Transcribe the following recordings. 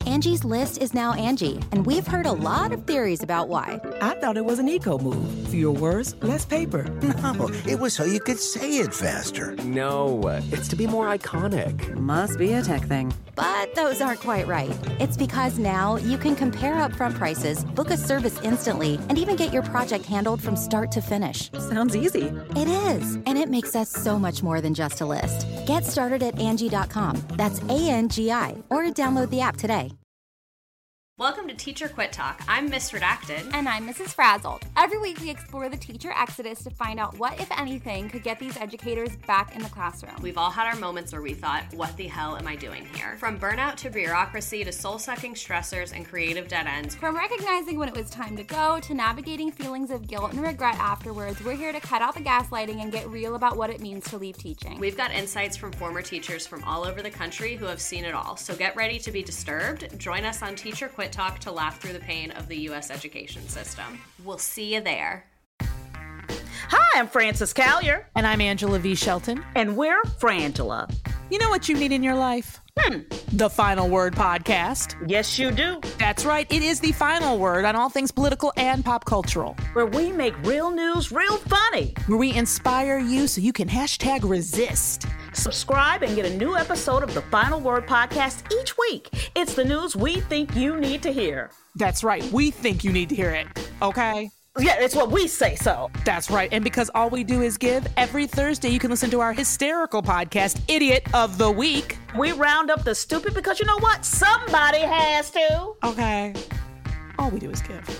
Angie's List is now Angie, and we've heard a lot of theories about why. I thought it was an eco move. Fewer words, less paper. No, it was so you could say it faster. No, it's to be more iconic. Must be a tech thing. But those aren't quite right. It's because now you can compare upfront prices, book a service instantly, and even get your project handled from start to finish. Sounds easy. It is, and it makes us so much more than just a list. Get started at Angie.com. That's ANGI, or download the app today. Welcome to Teacher Quit Talk. I'm Miss Redacted. And I'm Mrs. Frazzled. Every week we explore the teacher exodus to find out what, if anything, could get these educators back in the classroom. We've all had our moments where we thought, what the hell am I doing here? From burnout to bureaucracy to soul-sucking stressors and creative dead ends. From recognizing when it was time to go to navigating feelings of guilt and regret afterwards, we're here to cut out the gaslighting and get real about what it means to leave teaching. We've got insights from former teachers from all over the country who have seen it all. So get ready to be disturbed. Join us on Teacher Quit Talk to laugh through the pain of the U.S. education system. We'll see you there. Hi, I'm Frances Callier. And I'm Angela V. Shelton. And we're Frangela. You know what you need in your life? The Final Word Podcast. Yes, you do. That's right. It is the final word on all things political and pop cultural. Where we make real news real funny. Where we inspire you so you can hashtag resist. Subscribe and get a new episode of the Final Word Podcast each week. It's the news we think you need to hear. That's right. We think you need to hear it. Okay? Yeah, it's what we say so. That's right. And because all we do is give, every Thursday you can listen to our hysterical podcast, Idiot of the Week. We round up the stupid because you know what? Somebody has to. Okay. All we do is give.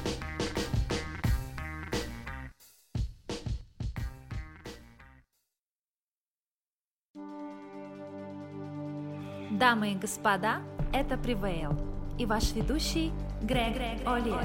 Дамы и господа, это Prevail и ваш ведущий Грег Олиер.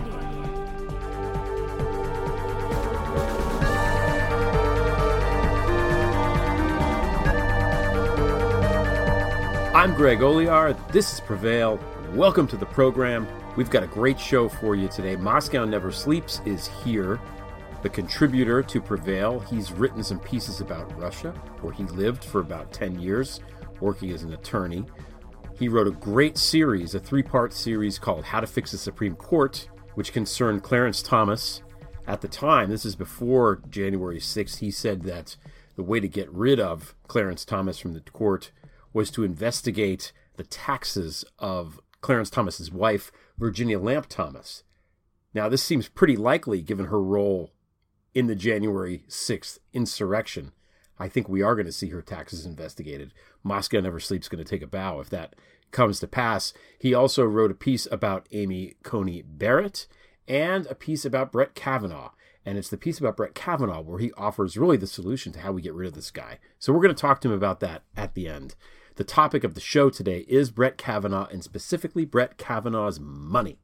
I'm Greg Olear. This is Prevail. Welcome to the program. We've got a great show for you today. Moscow Never Sleeps is here, the contributor to Prevail. He's written some pieces about Russia, where he lived for about 10 years, working as an attorney. He wrote a great series, a 3-part series called How to Fix the Supreme Court, which concerned Clarence Thomas. At the time, this is before January 6th, he said that the way to get rid of Clarence Thomas from the court was to investigate the taxes of Clarence Thomas's wife, Virginia Lamp Thomas. Now, this seems pretty likely given her role in the January 6th insurrection. I think we are going to see her taxes investigated. Moscow Never Sleeps going to take a bow if that comes to pass. He also wrote a piece about Amy Coney Barrett and a piece about Brett Kavanaugh. And it's the piece about Brett Kavanaugh where he offers really the solution to how we get rid of this guy. So we're going to talk to him about that at the end. The topic of the show today is Brett Kavanaugh, and specifically Brett Kavanaugh's money.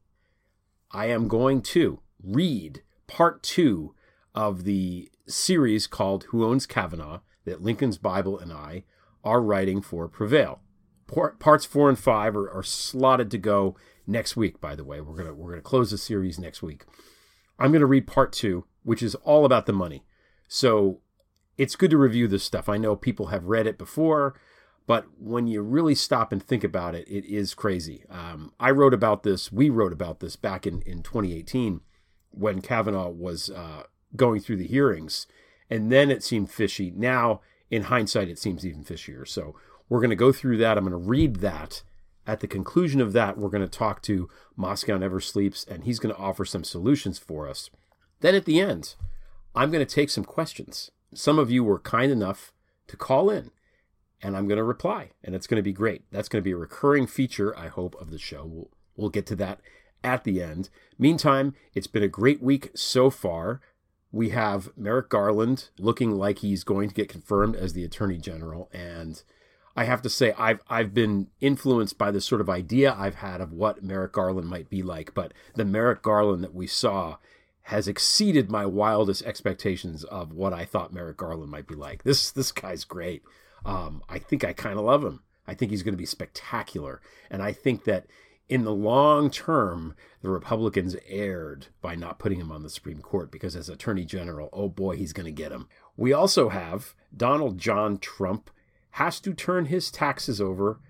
I am going to read part 2 of the series called Who Owns Kavanaugh that Lincoln's Bible and I are writing for Prevail. Parts 4 and 5 are slotted to go next week, by the way. We're gonna close the series next week. I'm going to read part 2, which is all about the money. So it's good to review this stuff. I know people have read it before, but when you really stop and think about it, it is crazy. We wrote about this back in 2018 when Kavanaugh was going through the hearings, and then it seemed fishy. Now, in hindsight, it seems even fishier. So we're going to go through that. I'm going to read that. At the conclusion of that, we're going to talk to Moscow Never Sleeps, and he's going to offer some solutions for us. Then at the end, I'm going to take some questions. Some of you were kind enough to call in, and I'm going to reply, and it's going to be great. That's going to be a recurring feature, I hope, of the show. We'll get to that at the end. Meantime, it's been a great week so far. We have Merrick Garland looking like he's going to get confirmed as the Attorney General, and I have to say I've been influenced by this sort of idea I've had of what Merrick Garland might be like, but the Merrick Garland that we saw has exceeded my wildest expectations of what I thought Merrick Garland might be like. This guy's great. I think I kind of love him. I think he's going to be spectacular. And I think that in the long term, the Republicans erred by not putting him on the Supreme Court because as Attorney General, oh boy, he's going to get him. We also have Donald John Trump has to turn his taxes over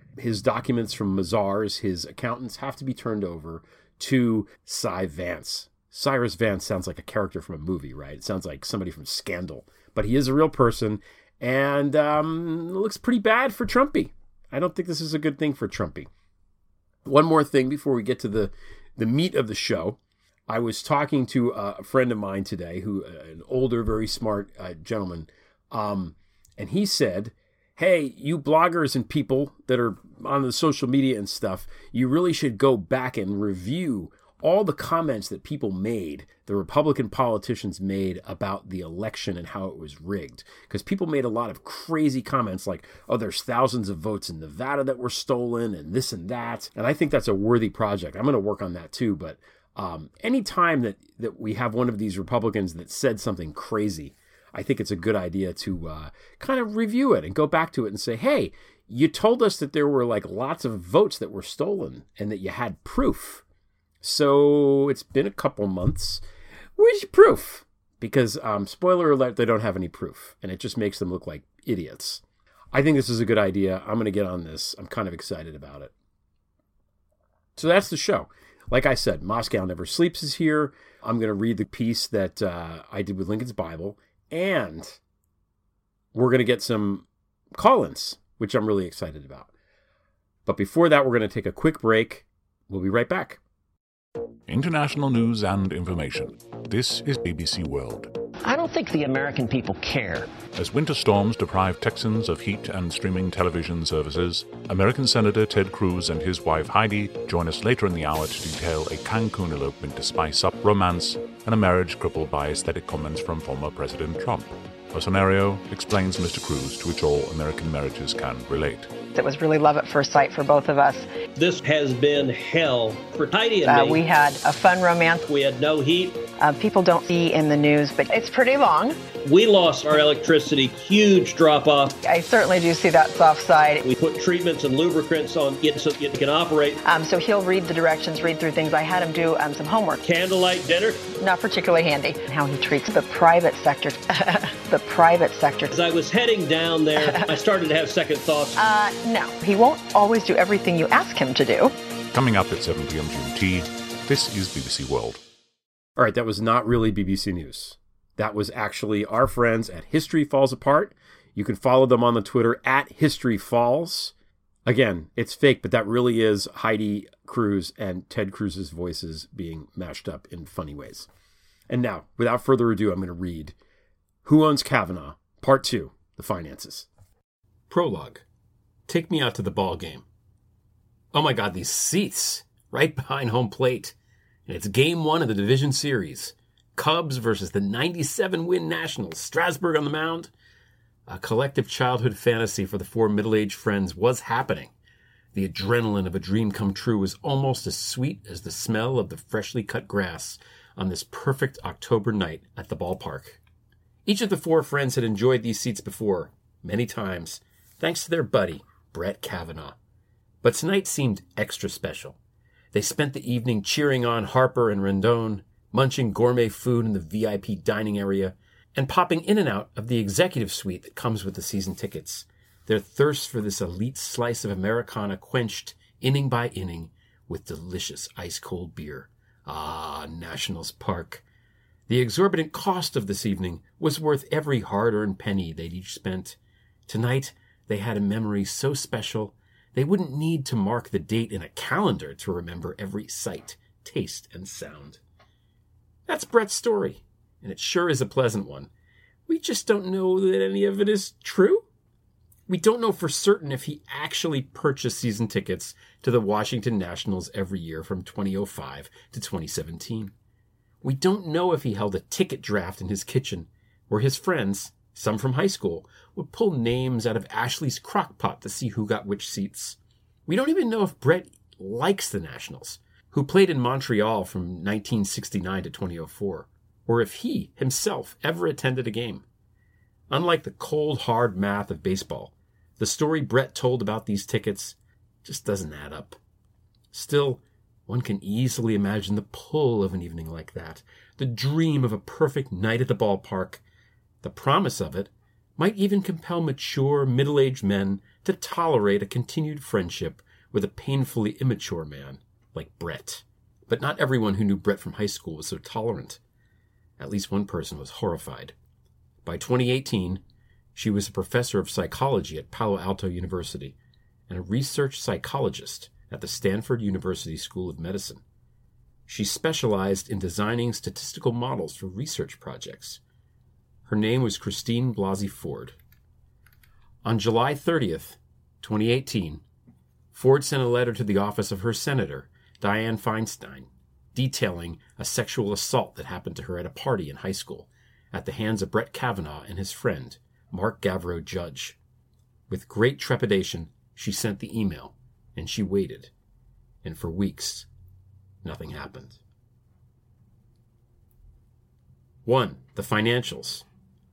his documents from Mazars, his accountants, have to be turned over to Cy Vance. Cyrus Vance sounds like a character from a movie, right? It sounds like somebody from Scandal. But he is a real person, and it looks pretty bad for Trumpy. I don't think this is a good thing for Trumpy. One more thing before we get to the meat of the show. I was talking to a friend of mine today, an older, very smart gentleman, and he said, hey, you bloggers and people that are on the social media and stuff, you really should go back and review all the comments that people made, the Republican politicians made about the election and how it was rigged. Because people made a lot of crazy comments like, oh, there's thousands of votes in Nevada that were stolen and this and that. And I think that's a worthy project. I'm going to work on that too. But any time that we have one of these Republicans that said something crazy, I think it's a good idea to kind of review it and go back to it and say, hey, you told us that there were like lots of votes that were stolen and that you had proof. So it's been a couple months. Where's your proof? Because, spoiler alert, they don't have any proof. And it just makes them look like idiots. I think this is a good idea. I'm going to get on this. I'm kind of excited about it. So that's the show. Like I said, Moscow Never Sleeps is here. I'm going to read the piece that I did with Lincoln's Bible. And we're going to get some call-ins, which I'm really excited about. But before that, we're going to take a quick break. We'll be right back. International news and information. This is BBC World. I don't think the American people care. As winter storms deprive Texans of heat and streaming television services, American Senator Ted Cruz and his wife Heidi join us later in the hour to detail a Cancun elopement to spice up romance and a marriage crippled by aesthetic comments from former President Trump. A scenario, explains Mr. Cruz, to which all American marriages can relate. It was really love at first sight for both of us. This has been hell for Heidi and me. We had a fun romance. We had no heat. People don't see in the news, but it's pretty long. We lost our electricity, huge drop-off. I certainly do see that soft side. We put treatments and lubricants on it so it can operate. So he'll read the directions, read through things. I had him do some homework. Candlelight dinner? Not particularly handy. How he treats the private sector. The private sector. As I was heading down there, I started to have second thoughts. No, he won't always do everything you ask him to do. Coming up at 7 p.m. GMT, this is BBC World. All right, that was not really BBC News. That was actually our friends at History Falls Apart. You can follow them on the Twitter at History Falls. Again, it's fake, but that really is Heidi Cruz and Ted Cruz's voices being mashed up in funny ways. And now, without further ado, I'm going to read Who Owns Kavanaugh? Part 2, The Finances. Prologue. Take me out to the ball game. Oh my God, these seats right behind home plate. And it's game 1 of the division series. Cubs versus the 97-win Nationals. Strasburg on the mound. A collective childhood fantasy for the 4 middle-aged friends was happening. The adrenaline of a dream come true was almost as sweet as the smell of the freshly cut grass on this perfect October night at the ballpark. Each of the 4 friends had enjoyed these seats before, many times, thanks to their buddy, Brett Kavanaugh. But tonight seemed extra special. They spent the evening cheering on Harper and Rendon, munching gourmet food in the VIP dining area, and popping in and out of the executive suite that comes with the season tickets, their thirst for this elite slice of Americana quenched inning by inning with delicious ice-cold beer. Ah, Nationals Park. The exorbitant cost of this evening was worth every hard-earned penny they'd each spent. Tonight, they had a memory so special, they wouldn't need to mark the date in a calendar to remember every sight, taste, and sound. That's Brett's story, and it sure is a pleasant one. We just don't know that any of it is true. We don't know for certain if he actually purchased season tickets to the Washington Nationals every year from 2005 to 2017. We don't know if he held a ticket draft in his kitchen, where his friends, some from high school, would pull names out of Ashley's crock pot to see who got which seats. We don't even know if Brett likes the Nationals, who played in Montreal from 1969 to 2004, or if he himself ever attended a game. Unlike the cold, hard math of baseball, the story Brett told about these tickets just doesn't add up. Still, one can easily imagine the pull of an evening like that, the dream of a perfect night at the ballpark, the promise of it, might even compel mature, middle-aged men to tolerate a continued friendship with a painfully immature man like Brett. But not everyone who knew Brett from high school was so tolerant. At least one person was horrified. By 2018, she was a professor of psychology at Palo Alto University and a research psychologist at the Stanford University School of Medicine. She specialized in designing statistical models for research projects. Her name was Christine Blasey Ford. On July 30th, 2018, Ford sent a letter to the office of her senator, Dianne Feinstein, detailing a sexual assault that happened to her at a party in high school at the hands of Brett Kavanaugh and his friend, Mark Gavreau Judge. With great trepidation, she sent the email, and she waited. And for weeks, nothing happened. 1. The financials.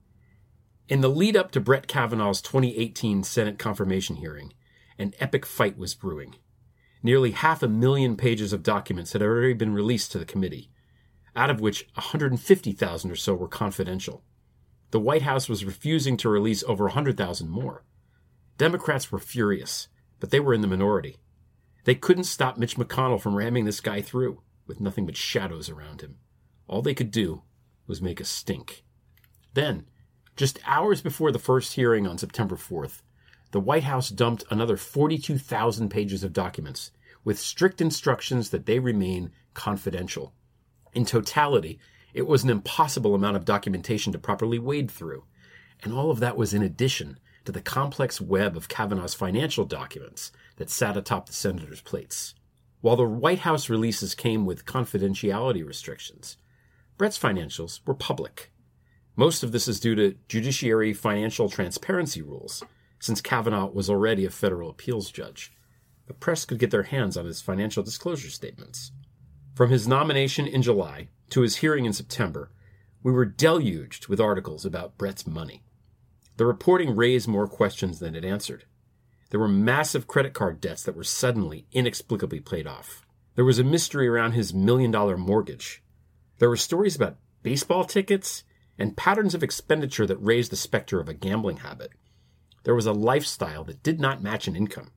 In the lead-up to Brett Kavanaugh's 2018 Senate confirmation hearing, an epic fight was brewing. Nearly 500,000 pages of documents had already been released to the committee, out of which 150,000 or so were confidential. The White House was refusing to release over 100,000 more. Democrats were furious, but they were in the minority. They couldn't stop Mitch McConnell from ramming this guy through, with nothing but shadows around him. All they could do was make a stink. Then, just hours before the first hearing on September 4th, the White House dumped another 42,000 pages of documents, with strict instructions that they remain confidential. In totality, it was an impossible amount of documentation to properly wade through, and all of that was in addition to the complex web of Kavanaugh's financial documents that sat atop the senators' plates. While the White House releases came with confidentiality restrictions, Brett's financials were public. Most of this is due to judiciary financial transparency rules, since Kavanaugh was already a federal appeals judge. The press could get their hands on his financial disclosure statements. From his nomination in July to his hearing in September, we were deluged with articles about Brett's money. The reporting raised more questions than it answered. There were massive credit card debts that were suddenly, inexplicably paid off. There was a mystery around his $1 million mortgage. There were stories about baseball tickets and patterns of expenditure that raised the specter of a gambling habit. There was a lifestyle that did not match an income.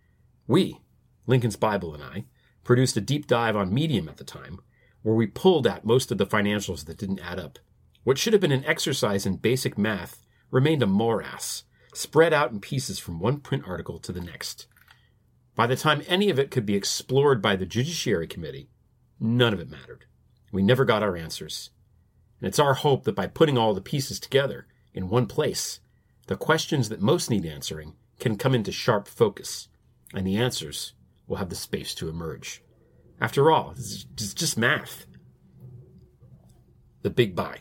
We, Lincoln's Bible and I, produced a deep dive on Medium at the time, where we pulled at most of the financials that didn't add up. What should have been an exercise in basic math remained a morass, spread out in pieces from one print article to the next. By the time any of it could be explored by the Judiciary Committee, none of it mattered. We never got our answers. And it's our hope that by putting all the pieces together in one place, the questions that most need answering can come into sharp focus, and the answers will have the space to emerge. After all, it's just math. The Big Buy.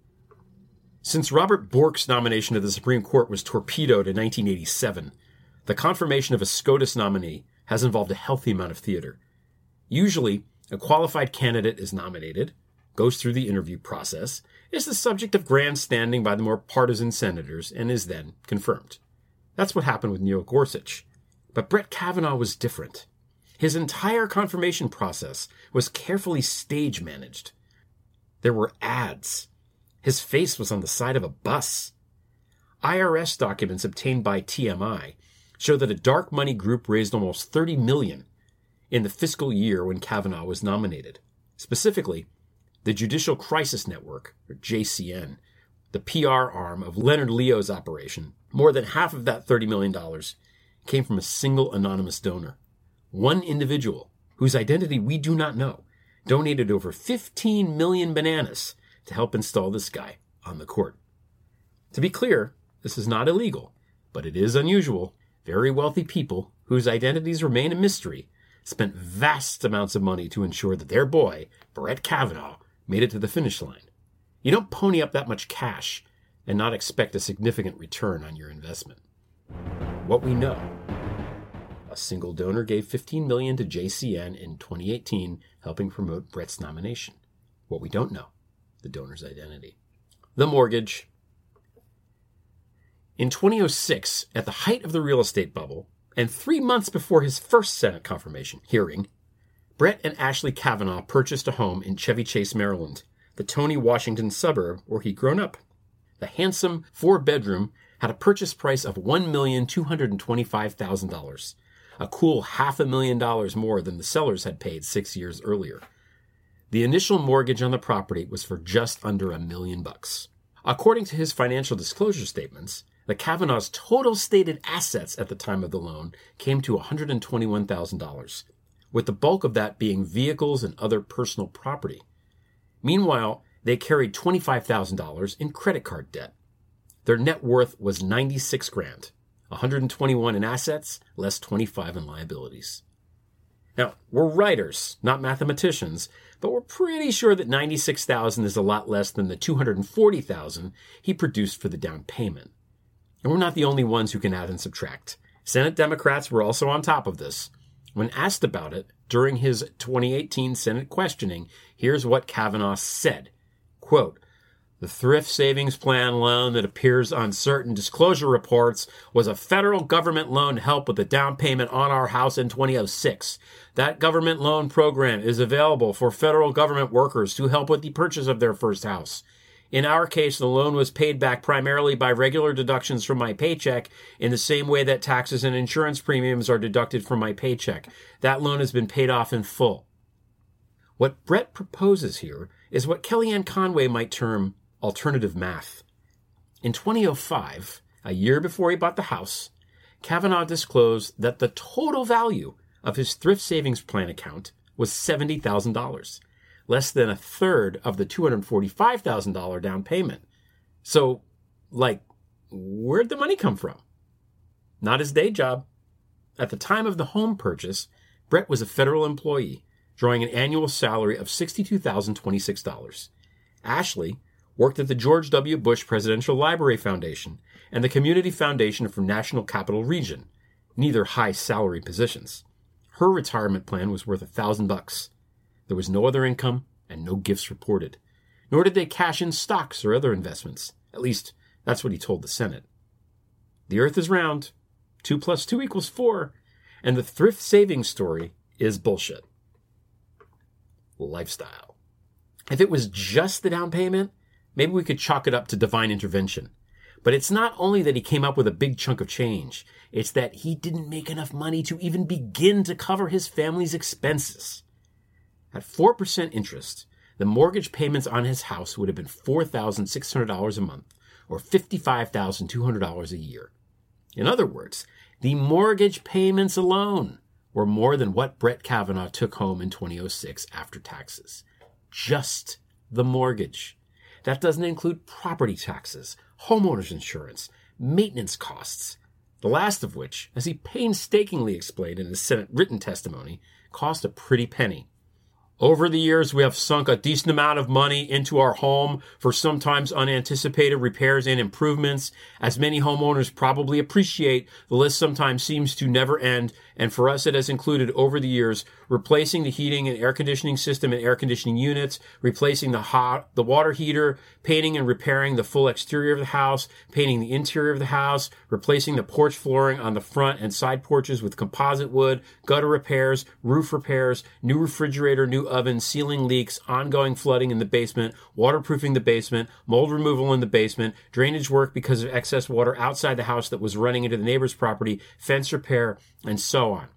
Since Robert Bork's nomination to the Supreme Court was torpedoed in 1987, the confirmation of a SCOTUS nominee has involved a healthy amount of theater. Usually, a qualified candidate is nominated, goes through the interview process, is the subject of grandstanding by the more partisan senators, and is then confirmed. That's what happened with Neil Gorsuch. But Brett Kavanaugh was different. His entire confirmation process was carefully stage managed. There were ads. His face was on the side of a bus. IRS documents obtained by TMI show that a dark money group raised almost $30 million in the fiscal year when Kavanaugh was nominated. Specifically, the Judicial Crisis Network, or JCN, the PR arm of Leonard Leo's operation, more than half of that $30 million came from a single anonymous donor. One individual, whose identity we do not know, donated over 15 million bananas to help install this guy on the court. To be clear, this is not illegal, but it is unusual. Very wealthy people, whose identities remain a mystery, spent vast amounts of money to ensure that their boy, Brett Kavanaugh, made it to the finish line. You don't pony up that much cash and not expect a significant return on your investment. What we know: a single donor gave $15 million to JCN in 2018, helping promote Brett's nomination. What we don't know: the donor's identity. The mortgage. In 2006, at the height of the real estate bubble, and 3 months before his first Senate confirmation hearing, Brett and Ashley Kavanaugh purchased a home in Chevy Chase, Maryland, the Tony Washington suburb where he'd grown up. The handsome 4-bedroom, had a purchase price of $1,225,000, a cool $500,000 more than the sellers had paid 6 years earlier. The initial mortgage on the property was for just under $1 million. According to his financial disclosure statements, the Kavanaughs' total stated assets at the time of the loan came to $121,000, with the bulk of that being vehicles and other personal property. Meanwhile, they carried $25,000 in credit card debt. Their net worth was $96,000, $121,000 in assets, less $25,000 in liabilities. Now, we're writers, not mathematicians, but we're pretty sure that $96,000 is a lot less than the $240,000 he produced for the down payment. And we're not the only ones who can add and subtract. Senate Democrats were also on top of this. When asked about it during his 2018 Senate questioning, here's what Kavanaugh said. Quote, "The thrift savings plan loan that appears on certain disclosure reports was a federal government loan to help with the down payment on our house in 2006. That government loan program is available for federal government workers to help with the purchase of their first house. In our case, the loan was paid back primarily by regular deductions from my paycheck in the same way that taxes and insurance premiums are deducted from my paycheck. That loan has been paid off in full." What Brett proposes here is what Kellyanne Conway might term alternative math. In 2005, a year before he bought the house, Kavanaugh disclosed that the total value of his thrift savings plan account was $70,000. Less than a third of the $245,000 down payment. So, where'd the money come from? Not his day job. At the time of the home purchase, Brett was a federal employee, drawing an annual salary of $62,026. Ashley worked at the George W. Bush Presidential Library Foundation and the Community Foundation for National Capital Region, neither high salary positions. Her retirement plan was worth $1,000. There was no other income and no gifts reported, nor did they cash in stocks or other investments. At least, that's what he told the Senate. The earth is round. 2 + 2 = 4. And the thrift savings story is bullshit. Lifestyle. If it was just the down payment, maybe we could chalk it up to divine intervention. But it's not only that he came up with a big chunk of change, it's that he didn't make enough money to even begin to cover his family's expenses. At 4% interest, the mortgage payments on his house would have been $4,600 a month, or $55,200 a year. In other words, the mortgage payments alone were more than what Brett Kavanaugh took home in 2006 after taxes. Just the mortgage. That doesn't include property taxes, homeowners insurance, maintenance costs, the last of which, as he painstakingly explained in his Senate written testimony, cost a pretty penny. Over the years, we have sunk a decent amount of money into our home for sometimes unanticipated repairs and improvements. As many homeowners probably appreciate, the list sometimes seems to never end, and for us it has included over the years replacing the heating and air conditioning system and air conditioning units, replacing the water heater, painting and repairing the full exterior of the house, painting the interior of the house, replacing the porch flooring on the front and side porches with composite wood, gutter repairs, roof repairs, new refrigerator, new oven, ceiling leaks, ongoing flooding in the basement, waterproofing the basement, mold removal in the basement, drainage work because of excess water outside the house that was running into the neighbor's property, fence repair, and so on.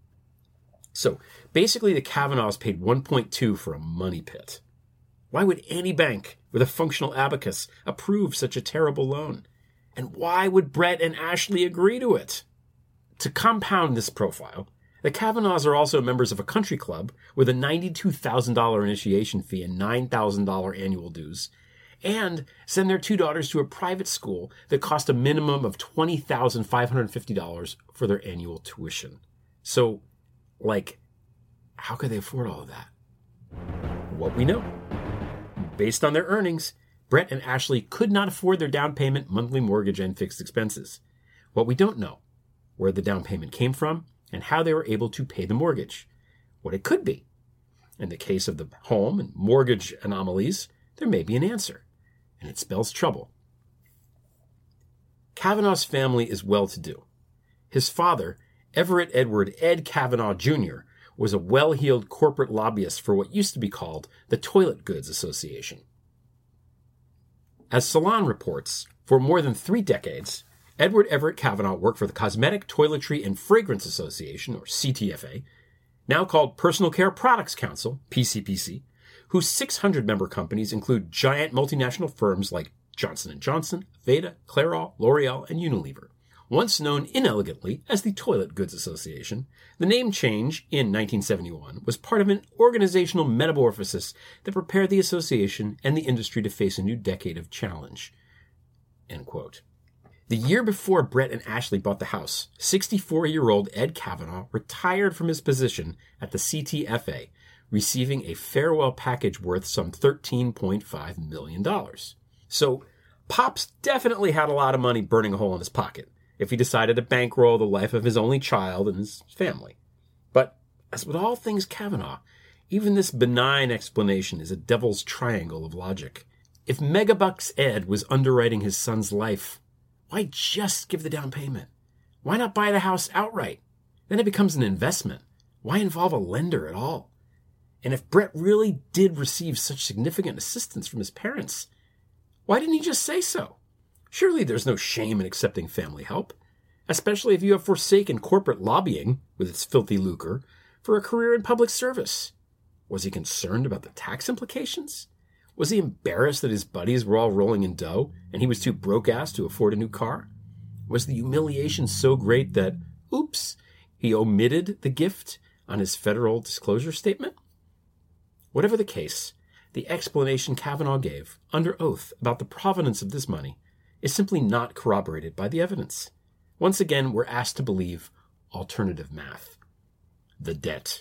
So basically the Kavanaughs paid $1.2 for a money pit. Why would any bank with a functional abacus approve such a terrible loan? And why would Brett and Ashley agree to it? To compound this profile, the Kavanaughs are also members of a country club with a $92,000 initiation fee and $9,000 annual dues, and send their 2 daughters to a private school that cost a minimum of $20,550 for their annual tuition. So, how could they afford all of that? What we know. Based on their earnings, Brett and Ashley could not afford their down payment, monthly mortgage, and fixed expenses. What we don't know, where the down payment came from, and how they were able to pay the mortgage. What it could be. In the case of the home and mortgage anomalies, there may be an answer, and it spells trouble. Kavanaugh's family is well-to-do. His father, Everett Edward Ed Kavanaugh Jr., was a well-heeled corporate lobbyist for what used to be called the Toilet Goods Association. As Salon reports, for more than 3 decades, Edward Everett Kavanaugh worked for the Cosmetic, Toiletry, and Fragrance Association, or CTFA, now called Personal Care Products Council, PCPC, whose 600-member companies include giant multinational firms like Johnson & Johnson, Veda, Clairol, L'Oreal, and Unilever. Once known inelegantly as the Toilet Goods Association, the name change in 1971 was part of an organizational metamorphosis that prepared the association and the industry to face a new decade of challenge. End quote. The year before Brett and Ashley bought the house, 64-year-old Ed Kavanaugh retired from his position at the CTFA, receiving a farewell package worth some $13.5 million. So, Pops definitely had a lot of money burning a hole in his pocket if he decided to bankroll the life of his only child and his family. But, as with all things Kavanaugh, even this benign explanation is a devil's triangle of logic. If Megabucks Ed was underwriting his son's life, why just give the down payment? Why not buy the house outright? Then it becomes an investment. Why involve a lender at all? And if Brett really did receive such significant assistance from his parents, why didn't he just say so? Surely there's no shame in accepting family help, especially if you have forsaken corporate lobbying, with its filthy lucre, for a career in public service. Was he concerned about the tax implications? Was he embarrassed that his buddies were all rolling in dough and he was too broke-ass to afford a new car? Was the humiliation so great that, oops, he omitted the gift on his federal disclosure statement? Whatever the case, the explanation Kavanaugh gave, under oath, about the provenance of this money is simply not corroborated by the evidence. Once again, we're asked to believe alternative math. The debt.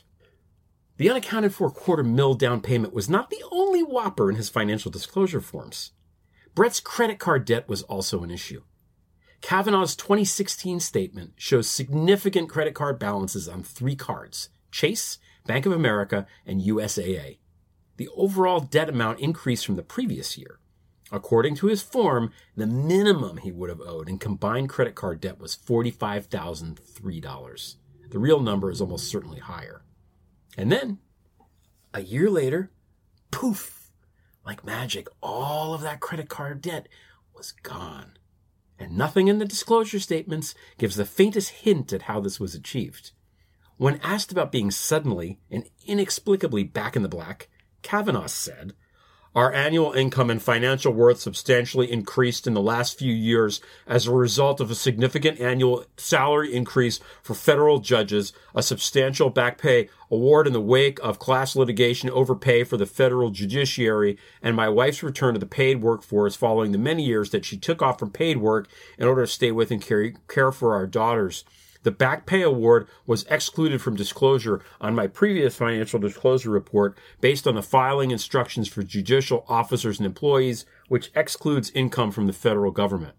The unaccounted for $250,000 down payment was not the only whopper in his financial disclosure forms. Brett's credit card debt was also an issue. Kavanaugh's 2016 statement shows significant credit card balances on 3 cards: Chase, Bank of America, and USAA. The overall debt amount increased from the previous year. According to his form, the minimum he would have owed in combined credit card debt was $45,003. The real number is almost certainly higher. And then, a year later, poof, like magic, all of that credit card debt was gone. And nothing in the disclosure statements gives the faintest hint at how this was achieved. When asked about being suddenly and inexplicably back in the black, Kavanaugh said, "Our annual income and financial worth substantially increased in the last few years as a result of a significant annual salary increase for federal judges, a substantial back pay award in the wake of class litigation over pay for the federal judiciary, and my wife's return to the paid workforce following the many years that she took off from paid work in order to stay with and care for our daughters. The back pay award was excluded from disclosure on my previous financial disclosure report based on the filing instructions for judicial officers and employees, which excludes income from the federal government."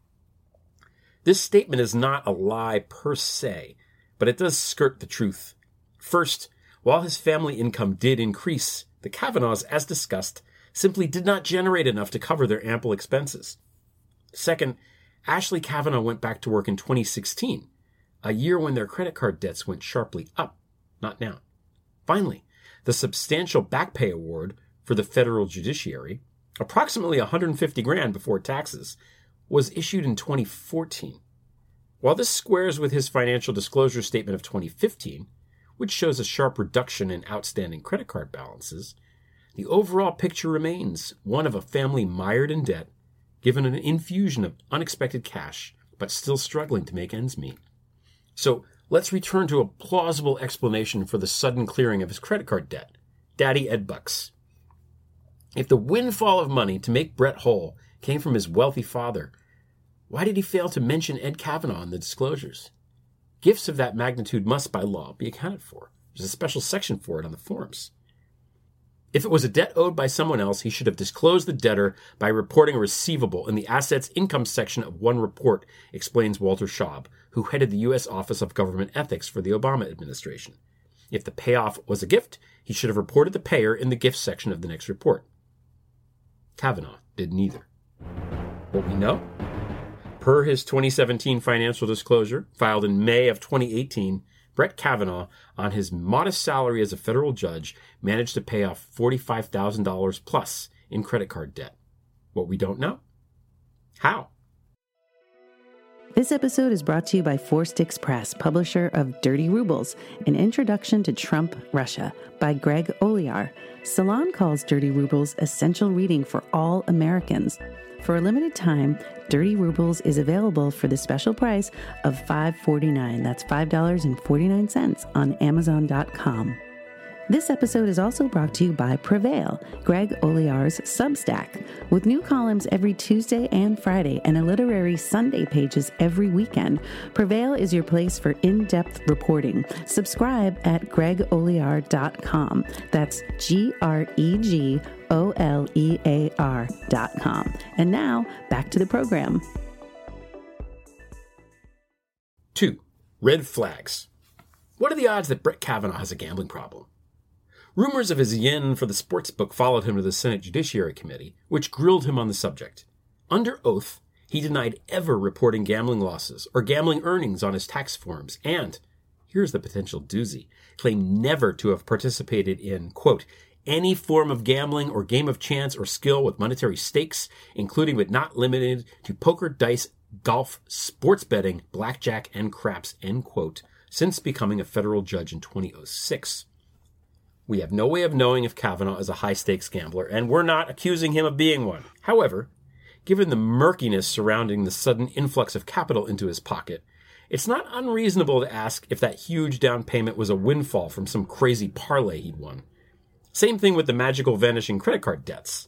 This statement is not a lie per se, but it does skirt the truth. First, while his family income did increase, the Kavanaughs, as discussed, simply did not generate enough to cover their ample expenses. Second, Ashley Kavanaugh went back to work in 2016, a year when their credit card debts went sharply up, not down. Finally, the substantial back pay award for the federal judiciary, approximately $150,000 before taxes, was issued in 2014. While this squares with his financial disclosure statement of 2015, which shows a sharp reduction in outstanding credit card balances, the overall picture remains one of a family mired in debt, given an infusion of unexpected cash, but still struggling to make ends meet. So let's return to a plausible explanation for the sudden clearing of his credit card debt. Daddy Ed Bucks. If the windfall of money to make Brett whole came from his wealthy father, why did he fail to mention Ed Kavanaugh in the disclosures? Gifts of that magnitude must, by law, be accounted for. There's a special section for it on the forms. If it was a debt owed by someone else, he should have disclosed the debtor by reporting a receivable in the Assets Income section of one report, explains Walter Schaub, who headed the U.S. Office of Government Ethics for the Obama administration. If the payoff was a gift, he should have reported the payer in the gift section of the next report. Kavanaugh did neither. What we know? Per his 2017 financial disclosure, filed in May of 2018, Brett Kavanaugh, on his modest salary as a federal judge, managed to pay off $45,000 plus in credit card debt. What we don't know? How? This episode is brought to you by Four Sticks Press, publisher of Dirty Rubles, An Introduction to Trump, Russia, by Greg Olear. Salon calls Dirty Rubles essential reading for all Americans. For a limited time, Dirty Rubles is available for the special price of $5.49. That's $5.49 on Amazon.com. This episode is also brought to you by Prevail, Greg Olear's Substack, with new columns every Tuesday and Friday and a literary Sunday pages every weekend. Prevail is your place for in-depth reporting. Subscribe at gregolear.com. That's GREGOLEAR.com. And now, back to the program. 2. Red flags. What are the odds that Brett Kavanaugh has a gambling problem? Rumors of his yen for the sports book followed him to the Senate Judiciary Committee, which grilled him on the subject. Under oath, he denied ever reporting gambling losses or gambling earnings on his tax forms, and, here's the potential doozy, claimed never to have participated in, quote, any form of gambling or game of chance or skill with monetary stakes, including but not limited to poker, dice, golf, sports betting, blackjack, and craps, end quote, since becoming a federal judge in 2006. We have no way of knowing if Kavanaugh is a high-stakes gambler, and we're not accusing him of being one. However, given the murkiness surrounding the sudden influx of capital into his pocket, it's not unreasonable to ask if that huge down payment was a windfall from some crazy parlay he'd won. Same thing with the magical vanishing credit card debts.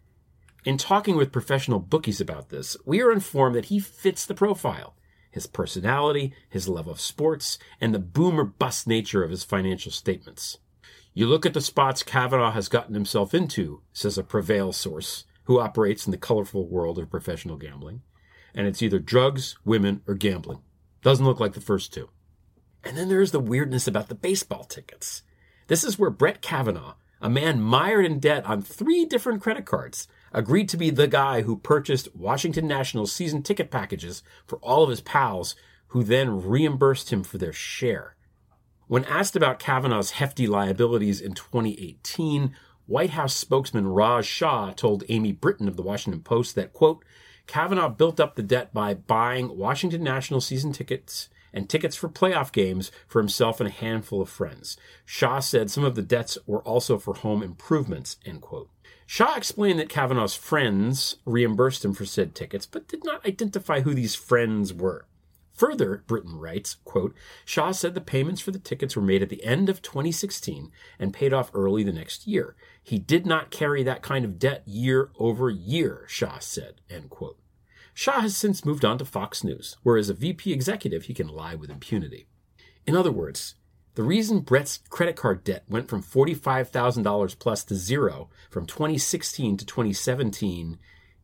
In talking with professional bookies about this, we are informed that he fits the profile. His personality, his love of sports, and the boom or bust nature of his financial statements. You look at the spots Kavanaugh has gotten himself into, says a Prevail source who operates in the colorful world of professional gambling, and it's either drugs, women, or gambling. Doesn't look like the first two. And then there's the weirdness about the baseball tickets. This is where Brett Kavanaugh, a man mired in debt on 3 different credit cards, agreed to be the guy who purchased Washington Nationals season ticket packages for all of his pals, who then reimbursed him for their share. When asked about Kavanaugh's hefty liabilities in 2018, White House spokesman Raj Shah told Amy Britton of the Washington Post that, quote, Kavanaugh built up the debt by buying Washington Nationals season tickets and tickets for playoff games for himself and a handful of friends. Shah said some of the debts were also for home improvements, end quote. Shah explained that Kavanaugh's friends reimbursed him for said tickets, but did not identify who these friends were. Further, Britton writes, quote, Shah said the payments for the tickets were made at the end of 2016 and paid off early the next year. He did not carry that kind of debt year over year, Shah said, end quote. Shah has since moved on to Fox News, where as a VP executive he can lie with impunity. In other words, the reason Brett's credit card debt went from $45,000 plus to zero from 2016 to 2017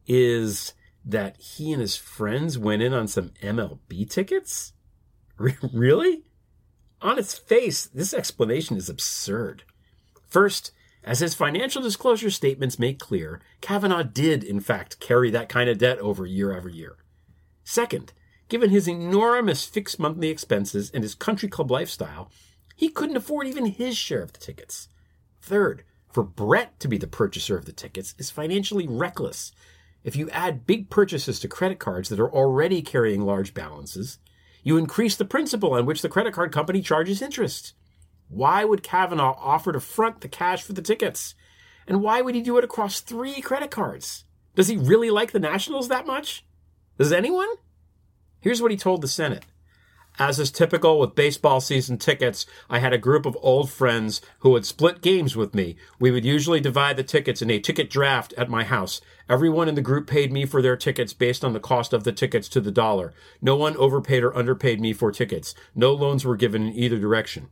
is that he and his friends went in on some MLB tickets? Really? On its face, this explanation is absurd. First, as his financial disclosure statements make clear, Kavanaugh did, in fact, carry that kind of debt over year after year. Second, given his enormous fixed monthly expenses and his country club lifestyle, he couldn't afford even his share of the tickets. Third, for Brett to be the purchaser of the tickets is financially reckless. If you add big purchases to credit cards that are already carrying large balances, you increase the principal on which the credit card company charges interest. Why would Kavanaugh offer to front the cash for the tickets? And why would he do it across 3 credit cards? Does he really like the Nationals that much? Does anyone? Here's what he told the Senate. As is typical with baseball season tickets, I had a group of old friends who would split games with me. We would usually divide the tickets in a ticket draft at my house. Everyone in the group paid me for their tickets based on the cost of the tickets to the dollar. No one overpaid or underpaid me for tickets. No loans were given in either direction.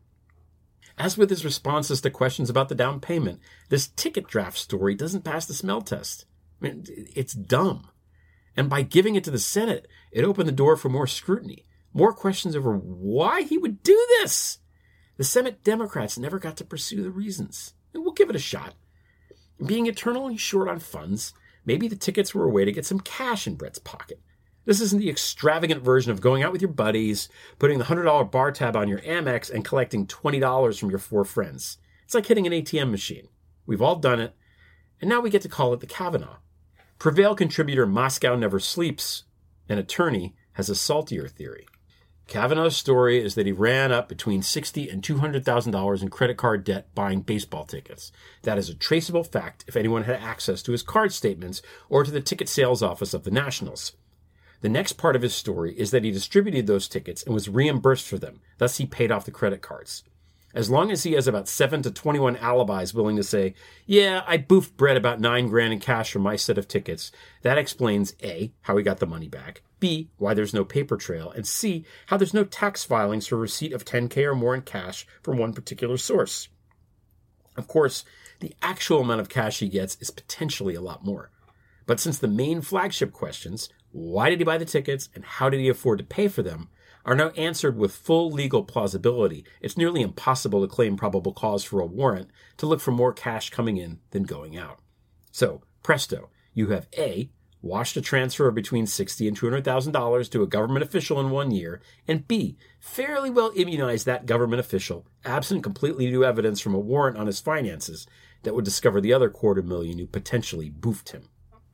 As with his responses to questions about the down payment, this ticket draft story doesn't pass the smell test. I mean, it's dumb. And by giving it to the Senate, it opened the door for more scrutiny. More questions over why he would do this. The Senate Democrats never got to pursue the reasons. And we'll give it a shot. Being eternally short on funds, maybe the tickets were a way to get some cash in Brett's pocket. This isn't the extravagant version of going out with your buddies, putting the $100 bar tab on your Amex, and collecting $20 from your 4 friends. It's like hitting an ATM machine. We've all done it, and now we get to call it the Kavanaugh. Prevail contributor Moscow Never Sleeps, an attorney, has a saltier theory. Kavanaugh's story is that he ran up between $60,000 and $200,000 in credit card debt buying baseball tickets. That is a traceable fact if anyone had access to his card statements or to the ticket sales office of the Nationals. The next part of his story is that he distributed those tickets and was reimbursed for them. Thus, he paid off the credit cards. As long as he has about 7 to 21 alibis willing to say, yeah, I boofed Brett about $9,000 in cash for my set of tickets, that explains A, how he got the money back, B, why there's no paper trail, and C, how there's no tax filings for receipt of $10,000 or more in cash from one particular source. Of course, the actual amount of cash he gets is potentially a lot more. But since the main flagship questions, why did he buy the tickets and how did he afford to pay for them, are now answered with full legal plausibility, it's nearly impossible to claim probable cause for a warrant to look for more cash coming in than going out. So, presto, you have A, washed a transfer of between $60,000 and $200,000 to a government official in 1 year, and B, fairly well immunized that government official, absent completely new evidence from a warrant on his finances that would discover the other $250,000 who potentially boofed him.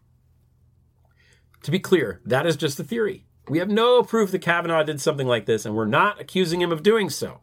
To be clear, that is just a theory. We have no proof that Kavanaugh did something like this, and we're not accusing him of doing so.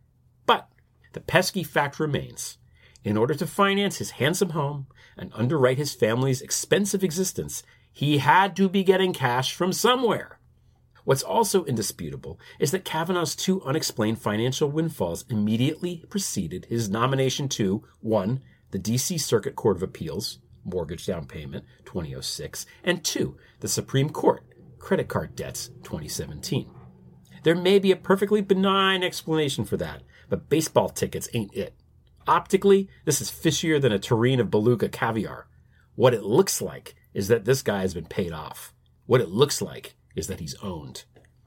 But the pesky fact remains. In order to finance his handsome home and underwrite his family's expensive existence, he had to be getting cash from somewhere. What's also indisputable is that Kavanaugh's two unexplained financial windfalls immediately preceded his nomination to 1. The D.C. Circuit Court of Appeals, mortgage down payment, 2006, and 2. The Supreme Court, credit card debts, 2017. There may be a perfectly benign explanation for that, but baseball tickets ain't it. Optically, this is fishier than a tureen of beluga caviar. What it looks like is that this guy has been paid off. What it looks like is that he's owned.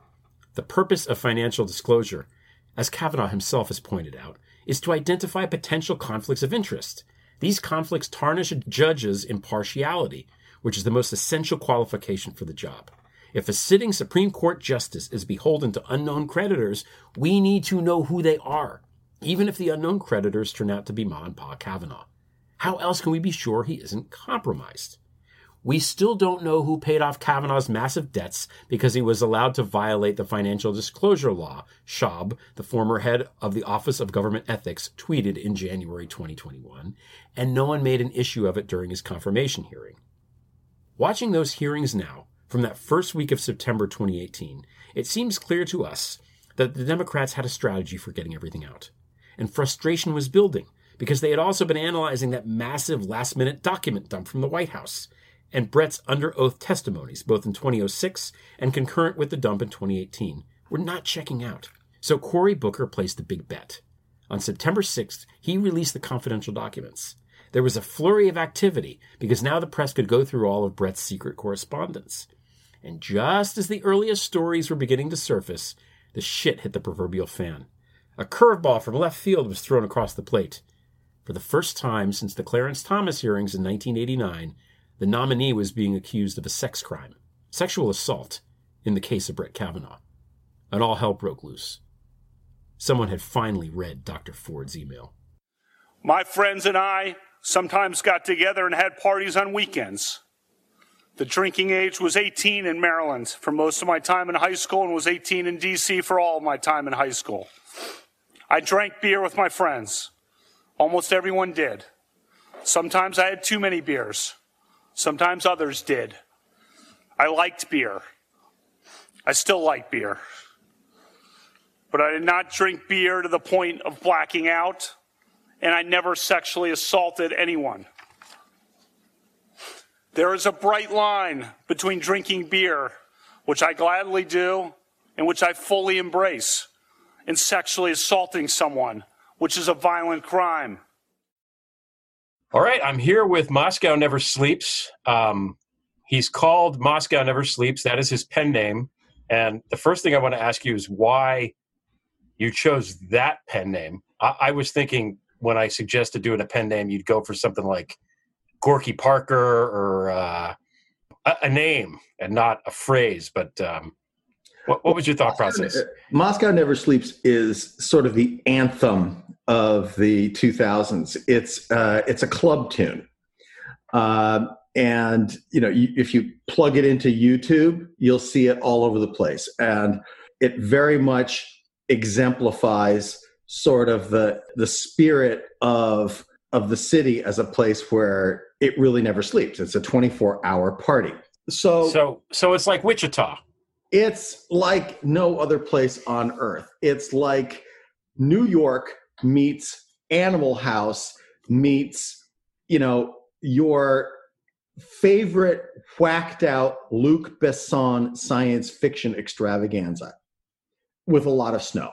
The purpose of financial disclosure, as Kavanaugh himself has pointed out, is to identify potential conflicts of interest. These conflicts tarnish a judge's impartiality, which is the most essential qualification for the job. If a sitting Supreme Court justice is beholden to unknown creditors, we need to know who they are, even if the unknown creditors turn out to be Ma and Pa Kavanaugh. How else can we be sure he isn't compromised? We still don't know who paid off Kavanaugh's massive debts because he was allowed to violate the financial disclosure law, Schaub, the former head of the Office of Government Ethics, tweeted in January 2021, and no one made an issue of it during his confirmation hearing. Watching those hearings now, from that first week of September 2018, it seems clear to us that the Democrats had a strategy for getting everything out. And frustration was building because they had also been analyzing that massive last-minute document dump from the White House and Brett's under-oath testimonies, both in 2006 and concurrent with the dump in 2018, were not checking out. So Cory Booker placed a big bet. On September 6th, he released the confidential documents. There was a flurry of activity because now the press could go through all of Brett's secret correspondence. And just as the earliest stories were beginning to surface, the shit hit the proverbial fan. A curveball from left field was thrown across the plate. For the first time since the Clarence Thomas hearings in 1989, the nominee was being accused of a sex crime, sexual assault, in the case of Brett Kavanaugh. And all hell broke loose. Someone had finally read Dr. Ford's email. My friends and I sometimes got together and had parties on weekends. The drinking age was 18 in Maryland for most of my time in high school and was 18 in D.C. for all of my time in high school. I drank beer with my friends. Almost everyone did. Sometimes I had too many beers. Sometimes others did. I liked beer. I still like beer. But I did not drink beer to the point of blacking out, and I never sexually assaulted anyone. There is a bright line between drinking beer, which I gladly do, and which I fully embrace, and sexually assaulting someone, which is a violent crime. All right, I'm here with Moscow Never Sleeps. He's called Moscow Never Sleeps. That is his pen name. And the first thing I want to ask you is why you chose that pen name. I was thinking when I suggested doing a pen name, you'd go for something like Gorky Parker or a name and not a phrase. But what was your thought process? Moscow Never Sleeps is sort of the anthem of the 2000s. It's a club tune. And, if you plug it into YouTube, you'll see it all over the place. And it very much exemplifies sort of the spirit of the city as a place where it really never sleeps. It's a 24-hour party. So it's like Wichita. It's like no other place on earth. It's like New York meets Animal House meets, your favorite whacked out Luc Besson science fiction extravaganza with a lot of snow.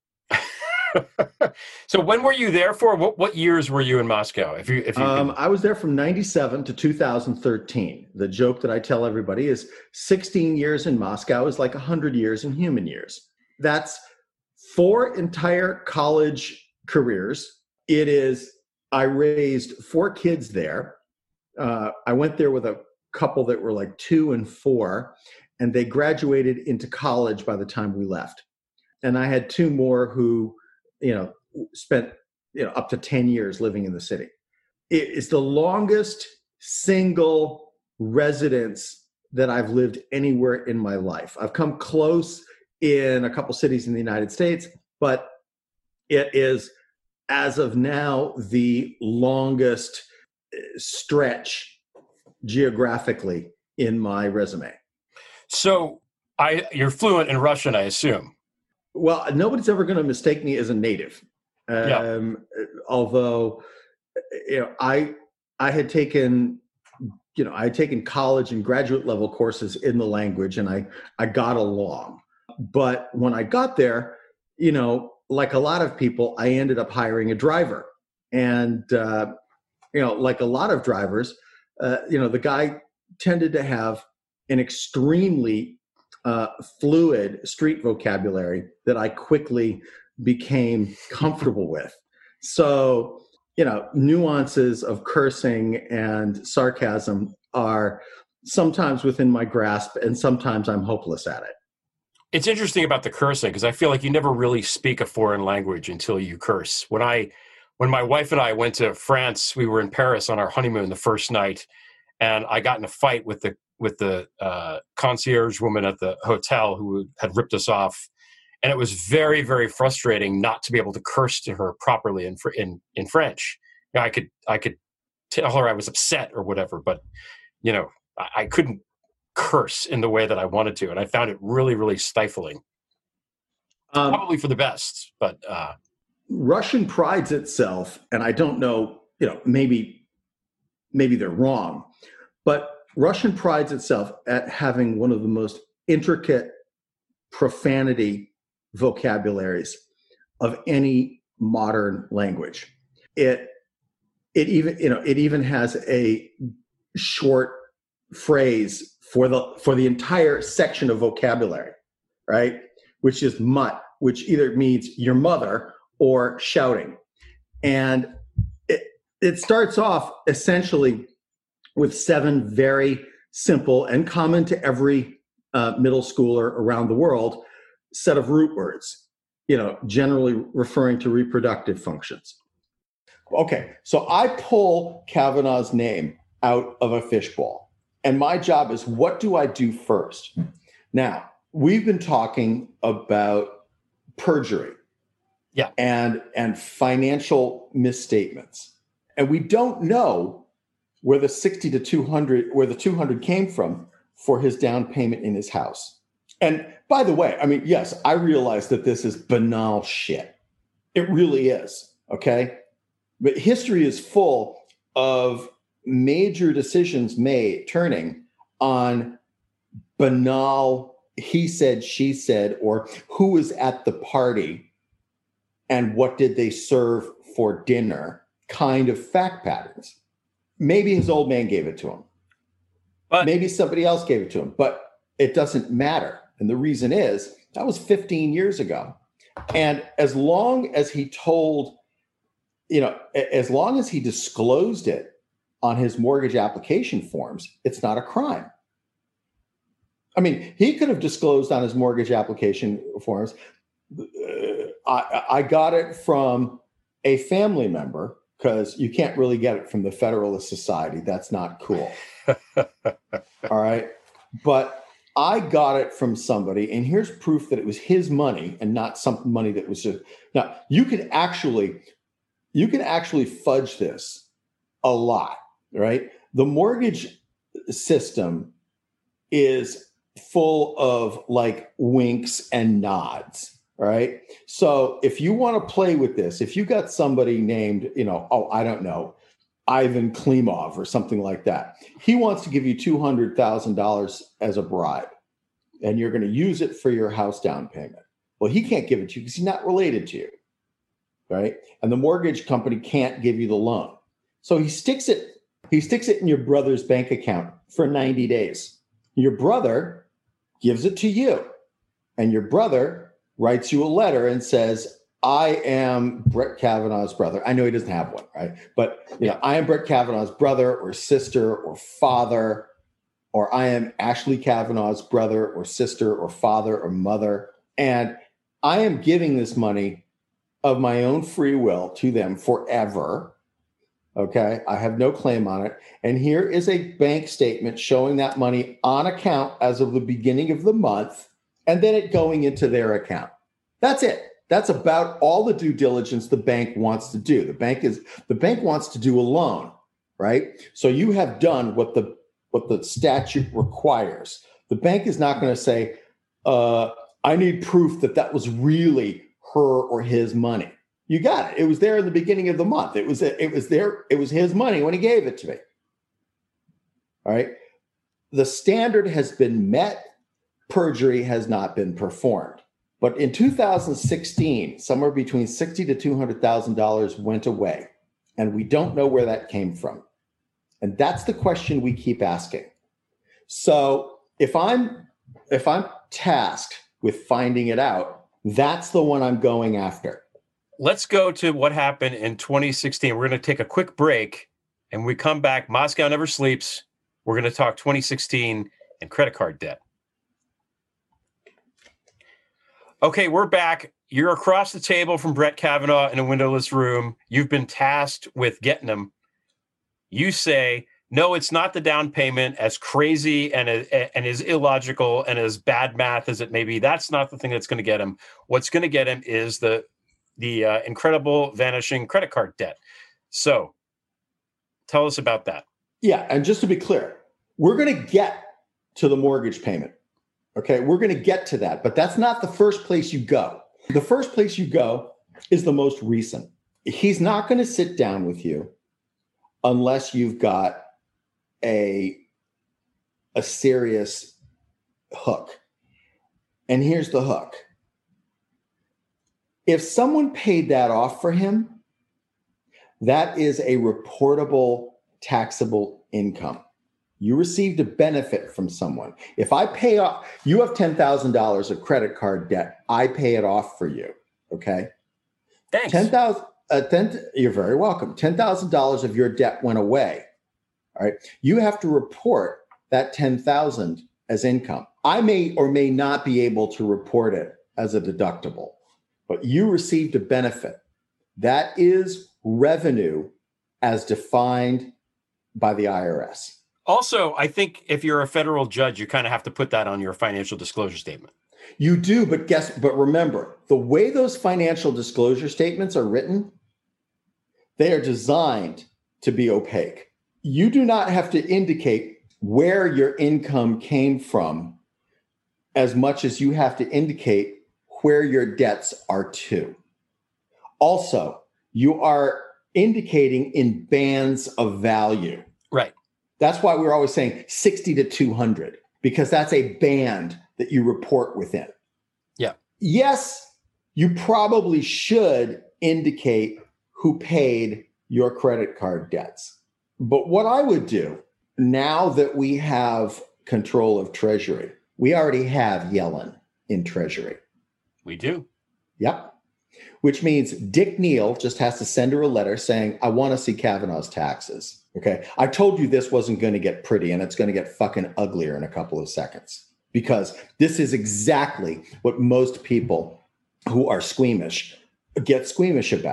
So when were you there for? What years were you in Moscow? If you I was there from 97 to 2013. The joke that I tell everybody is 16 years in Moscow is like 100 years in human years. That's 4 entire college careers. I raised 4 kids there. I went there with a couple that were like 2 and 4, and they graduated into college by the time we left. And I had 2 more who, spent, up to 10 years living in the city. It is the longest single residence that I've lived anywhere in my life. I've come close in a couple cities in the United States, but it is, as of now, the longest stretch geographically in my resume. So you're fluent in Russian, I assume. Well, nobody's ever going to mistake me as a native. Although, I had taken, college and graduate level courses in the language, and I got along. But when I got there, like a lot of people, I ended up hiring a driver. And, like a lot of drivers, the guy tended to have an extremely fluid street vocabulary that I quickly became comfortable with. So, nuances of cursing and sarcasm are sometimes within my grasp, and sometimes I'm hopeless at it. It's interesting about the cursing, because I feel like you never really speak a foreign language until you curse. When my wife and I went to France, we were in Paris on our honeymoon the first night, and I got in a fight with the concierge woman at the hotel who had ripped us off. And it was very, very frustrating not to be able to curse to her properly in French. I could tell her I was upset or whatever, but I couldn't curse in the way that I wanted to, and I found it really, really stifling. Probably for the best, but Russian prides itself, and I don't know, maybe they're wrong, but Russian prides itself at having one of the most intricate profanity vocabularies of any modern language. It even has a short phrase for the entire section of vocabulary, right? Which is mutt, which either means your mother or shouting. And it starts off essentially with 7 very simple and common to every middle schooler around the world set of root words, generally referring to reproductive functions. Okay, so I pull Kavanaugh's name out of a fishbowl, and my job is, what do I do first? Now, we've been talking about perjury, and financial misstatements, and we don't know where the 60 to 200, where the 200 came from for his down payment in his house. And by the way, yes, I realize that this is banal shit. It really is, okay? But history is full of major decisions turning on banal he said, she said, or who was at the party and what did they serve for dinner kind of fact patterns. Maybe his old man gave it to him. But maybe somebody else gave it to him, but it doesn't matter. And the reason is that was 15 years ago. And as long as he told, as long as he disclosed it on his mortgage application forms, it's not a crime. He could have disclosed on his mortgage application forms, I got it from a family member because you can't really get it from the Federalist Society. That's not cool. All right. But I got it from somebody, and here's proof that it was his money and not some money that was just. Now, you can actually fudge this a lot, right? The mortgage system is full of like winks and nods, right? So if you want to play with this, if you got somebody named, I don't know, Ivan Klimov or something like that, he wants to give you $200,000 as a bribe, and you're going to use it for your house down payment. Well, he can't give it to you because he's not related to you, right? And the mortgage company can't give you the loan. So he sticks it in your brother's bank account for 90 days. Your brother gives it to you, and your brother writes you a letter and says, I am Brett Kavanaugh's brother. I know he doesn't have one, right? But I am Brett Kavanaugh's brother or sister or father, or I am Ashley Kavanaugh's brother or sister or father or mother. And I am giving this money of my own free will to them forever. Okay. I have no claim on it. And here is a bank statement showing that money on account as of the beginning of the month, and then it going into their account. That's it. That's about all the due diligence the bank wants to do. The bank wants to do a loan, right? So you have done what the statute requires. The bank is not going to say, I need proof that was really her or his money. You got it. It was there in the beginning of the month. It was there. It was his money when he gave it to me. All right. The standard has been met. Perjury has not been performed. But in 2016, somewhere between $60,000 to $200,000 went away, and we don't know where that came from. And that's the question we keep asking. So if I'm tasked with finding it out, that's the one I'm going after. Let's go to what happened in 2016. We're going to take a quick break, and when we come back, Moscow Never Sleeps. We're going to talk 2016 and credit card debt. Okay, we're back. You're across the table from Brett Kavanaugh in a windowless room. You've been tasked with getting him. You say, no, it's not the down payment, as crazy and as illogical and as bad math as it may be. That's not the thing that's going to get him. What's going to get him is the incredible vanishing credit card debt. So tell us about that. Yeah, and just to be clear, we're going to get to the mortgage payment. Okay, we're going to get to that, but that's not the first place you go. The first place you go is the most recent. He's not going to sit down with you unless you've got a serious hook. And here's the hook. If someone paid that off for him, that is a reportable taxable income. You received a benefit from someone. If I pay off, you have $10,000 of credit card debt. I pay it off for you. Okay. Thanks. You're very welcome. $10,000 of your debt went away. All right. You have to report that $10,000 as income. I may or may not be able to report it as a deductible, but you received a benefit. That is revenue as defined by the IRS. Also, I think if you're a federal judge, you kind of have to put that on your financial disclosure statement. You do, but remember, the way those financial disclosure statements are written, they are designed to be opaque. You do not have to indicate where your income came from as much as you have to indicate where your debts are to. Also, you are indicating in bands of value. Right. That's why we're always saying 60 to 200, because that's a band that you report within. Yeah. Yes, you probably should indicate who paid your credit card debts. But what I would do, now that we have control of Treasury, we already have Yellen in Treasury. We do. Yep. Which means Dick Neal just has to send her a letter saying, I want to see Kavanaugh's taxes. Okay. I told you this wasn't going to get pretty, and it's going to get fucking uglier in a couple of seconds, because this is exactly what most people who are squeamish get squeamish about.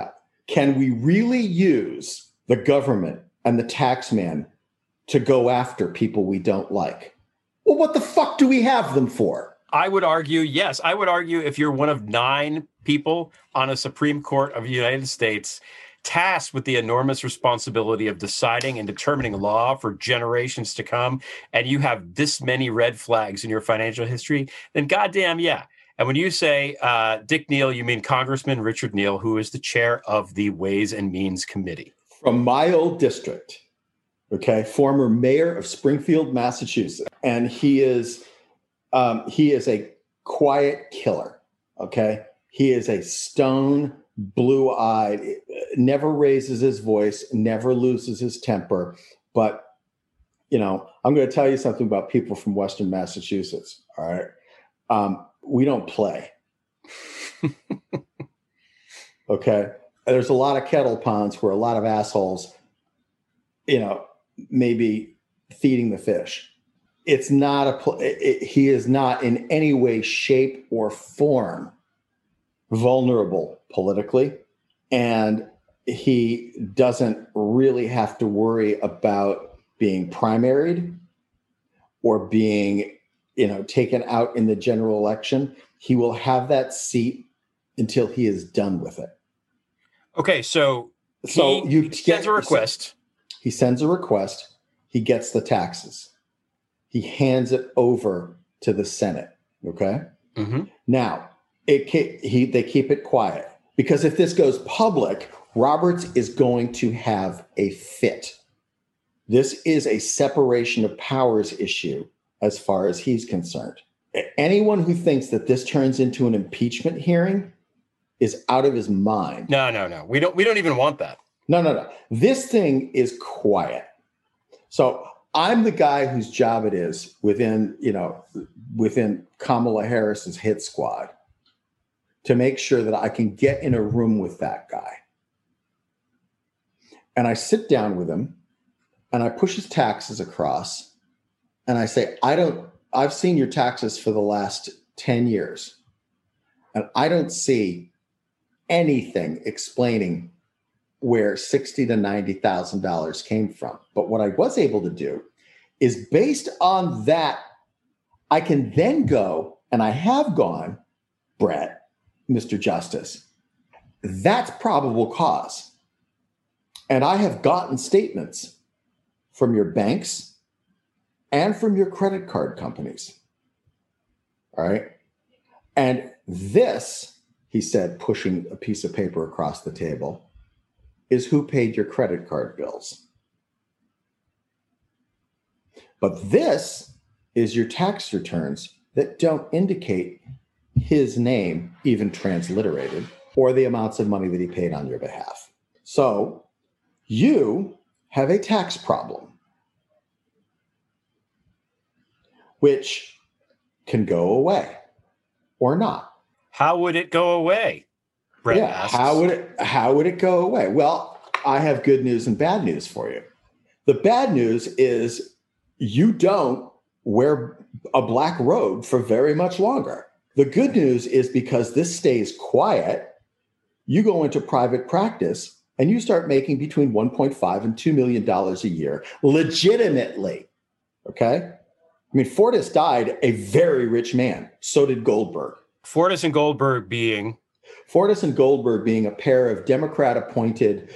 can we really use the government and the tax man to go after people we don't like? Well, what the fuck do we have them for? I would argue, yes. I would argue if you're one of 9 people on a Supreme Court of the United States tasked with the enormous responsibility of deciding and determining law for generations to come, and you have this many red flags in your financial history, then goddamn yeah. And when you say Dick Neal, you mean Congressman Richard Neal, who is the chair of the Ways and Means Committee. From my old district, okay, former mayor of Springfield, Massachusetts. And he is a quiet killer, okay? He is a stone, blue-eyed, never raises his voice, never loses his temper. But, I'm going to tell you something about people from Western Massachusetts, all right? We don't play. Okay? There's a lot of kettle ponds where a lot of assholes, maybe feeding the fish. It's not he is not in any way, shape, or form vulnerable politically. And he doesn't really have to worry about being primaried or being, taken out in the general election. He will have that seat until he is done with it. Okay, so he sends a request. He sends a request. He gets the taxes. He hands it over to the Senate. Okay. Mm-hmm. Now they keep it quiet because if this goes public, Roberts is going to have a fit. This is a separation of powers issue as far as he's concerned. Anyone who thinks that this turns into an impeachment hearing is out of his mind. No. We don't even want that. No. This thing is quiet. So I'm the guy whose job it is within Kamala Harris's hit squad to make sure that I can get in a room with that guy. And I sit down with him and I push his taxes across and I say, I've seen your taxes for the last 10 years and I don't see anything explaining where $60,000 to $90,000 came from. But what I was able to do is based on that, I can then go, and I have gone, Brett, Mr. Justice, that's probable cause. And I have gotten statements from your banks and from your credit card companies. All right. And this, he said, pushing a piece of paper across the table, is who paid your credit card bills. But this is your tax returns that don't indicate his name, even transliterated, or the amounts of money that he paid on your behalf. So you have a tax problem, which can go away or not. How would it go away? Brett asks. How would it go away? Well, I have good news and bad news for you. The bad news is you don't wear a black robe for very much longer. The good news is because this stays quiet, you go into private practice and you start making between $1.5 and $2 million a year legitimately. Okay? I mean, Fortas died a very rich man. So did Goldberg. Fortas and Goldberg being a pair of Democratic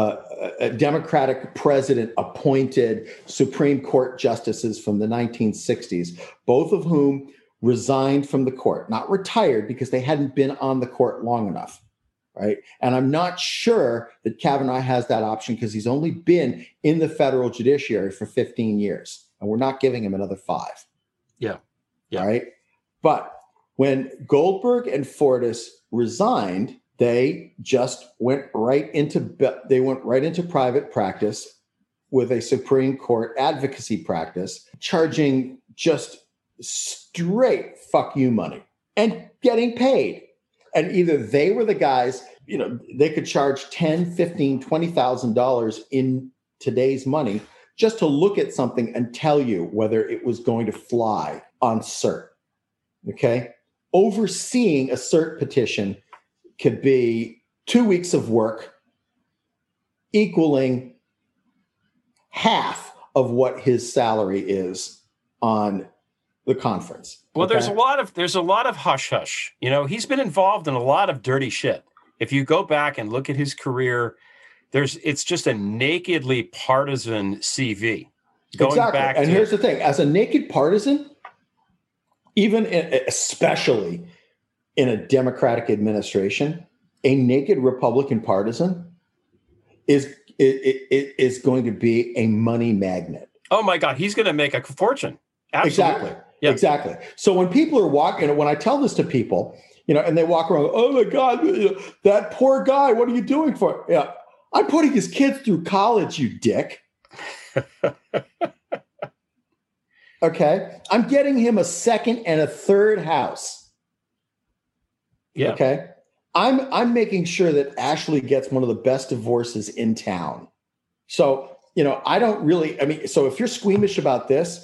president appointed Supreme Court justices from the 1960s, both of whom resigned from the court, not retired because they hadn't been on the court long enough, right? And I'm not sure that Kavanaugh has that option because he's only been in the federal judiciary for 15 years, and we're not giving him another 5. Yeah. Right? But when Goldberg and Fortas resigned, they just went right into private practice with a Supreme Court advocacy practice, charging just straight fuck you money and getting paid. And either they were the guys, they could charge $10,000, $15,000, $20,000 in today's money just to look at something and tell you whether it was going to fly on cert. Okay? Overseeing a cert petition could be 2 weeks of work equaling half of what his salary is on the conference. Well, okay? there's a lot of hush hush. You know, he's been involved in a lot of dirty shit. If you go back and look at his career, it's just a nakedly partisan CV. Going exactly. back and here's the thing: as a naked partisan, especially in a Democratic administration, a naked Republican partisan is going to be a money magnet. Oh my God, he's going to make a fortune. Absolutely. Exactly. Yep. Exactly. So when people are walking, when I tell this to people, and they walk around, oh my God, that poor guy, what are you doing for? Yeah, I'm putting his kids through college, you dick. Okay. I'm getting him a second and a third house. Yeah. Okay. I'm making sure that Ashley gets one of the best divorces in town. So, I don't really, so if you're squeamish about this,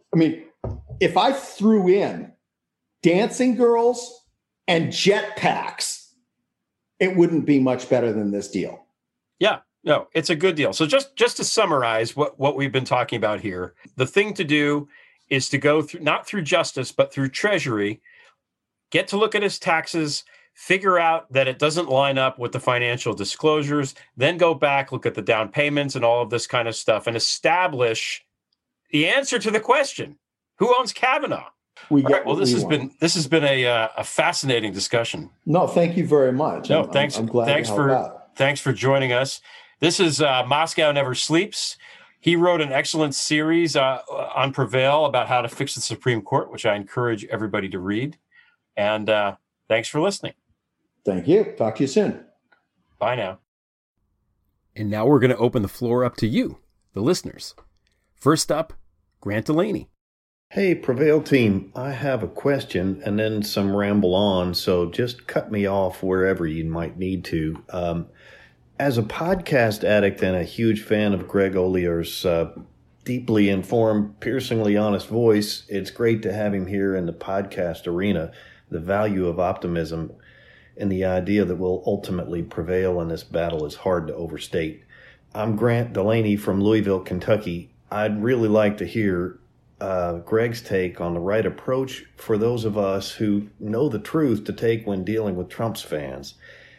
if I threw in dancing girls and jetpacks, it wouldn't be much better than this deal. Yeah, no, it's a good deal. So just to summarize what we've been talking about here, the thing to do is to go through, not through justice, but through Treasury, get to look at his taxes, figure out that it doesn't line up with the financial disclosures, then go back, look at the down payments and all of this kind of stuff, and establish the answer to the question: who owns Kavanaugh? This has been a fascinating discussion. No, thank you very much. No, thanks. I'm glad Thanks for joining us. This is Moscow Never Sleeps. He wrote an excellent series on Prevail about how to fix the Supreme Court, which I encourage everybody to read. And thanks for listening. Thank you. Talk to you soon. Bye now. And now we're going to open the floor up to you, the listeners. First up, Grant Delaney. Hey, Prevail team, I have a question and then some ramble on, so just cut me off wherever you might need to. As a podcast addict and a huge fan of Greg Oliar's deeply informed, piercingly honest voice, it's great to have him here in the podcast arena. The value of optimism and the idea that we'll ultimately prevail in this battle is hard to overstate. I'm Grant Delaney from Louisville, Kentucky. I'd really like to hear Greg's take on the right approach for those of us who know the truth to take when dealing with Trump's fans.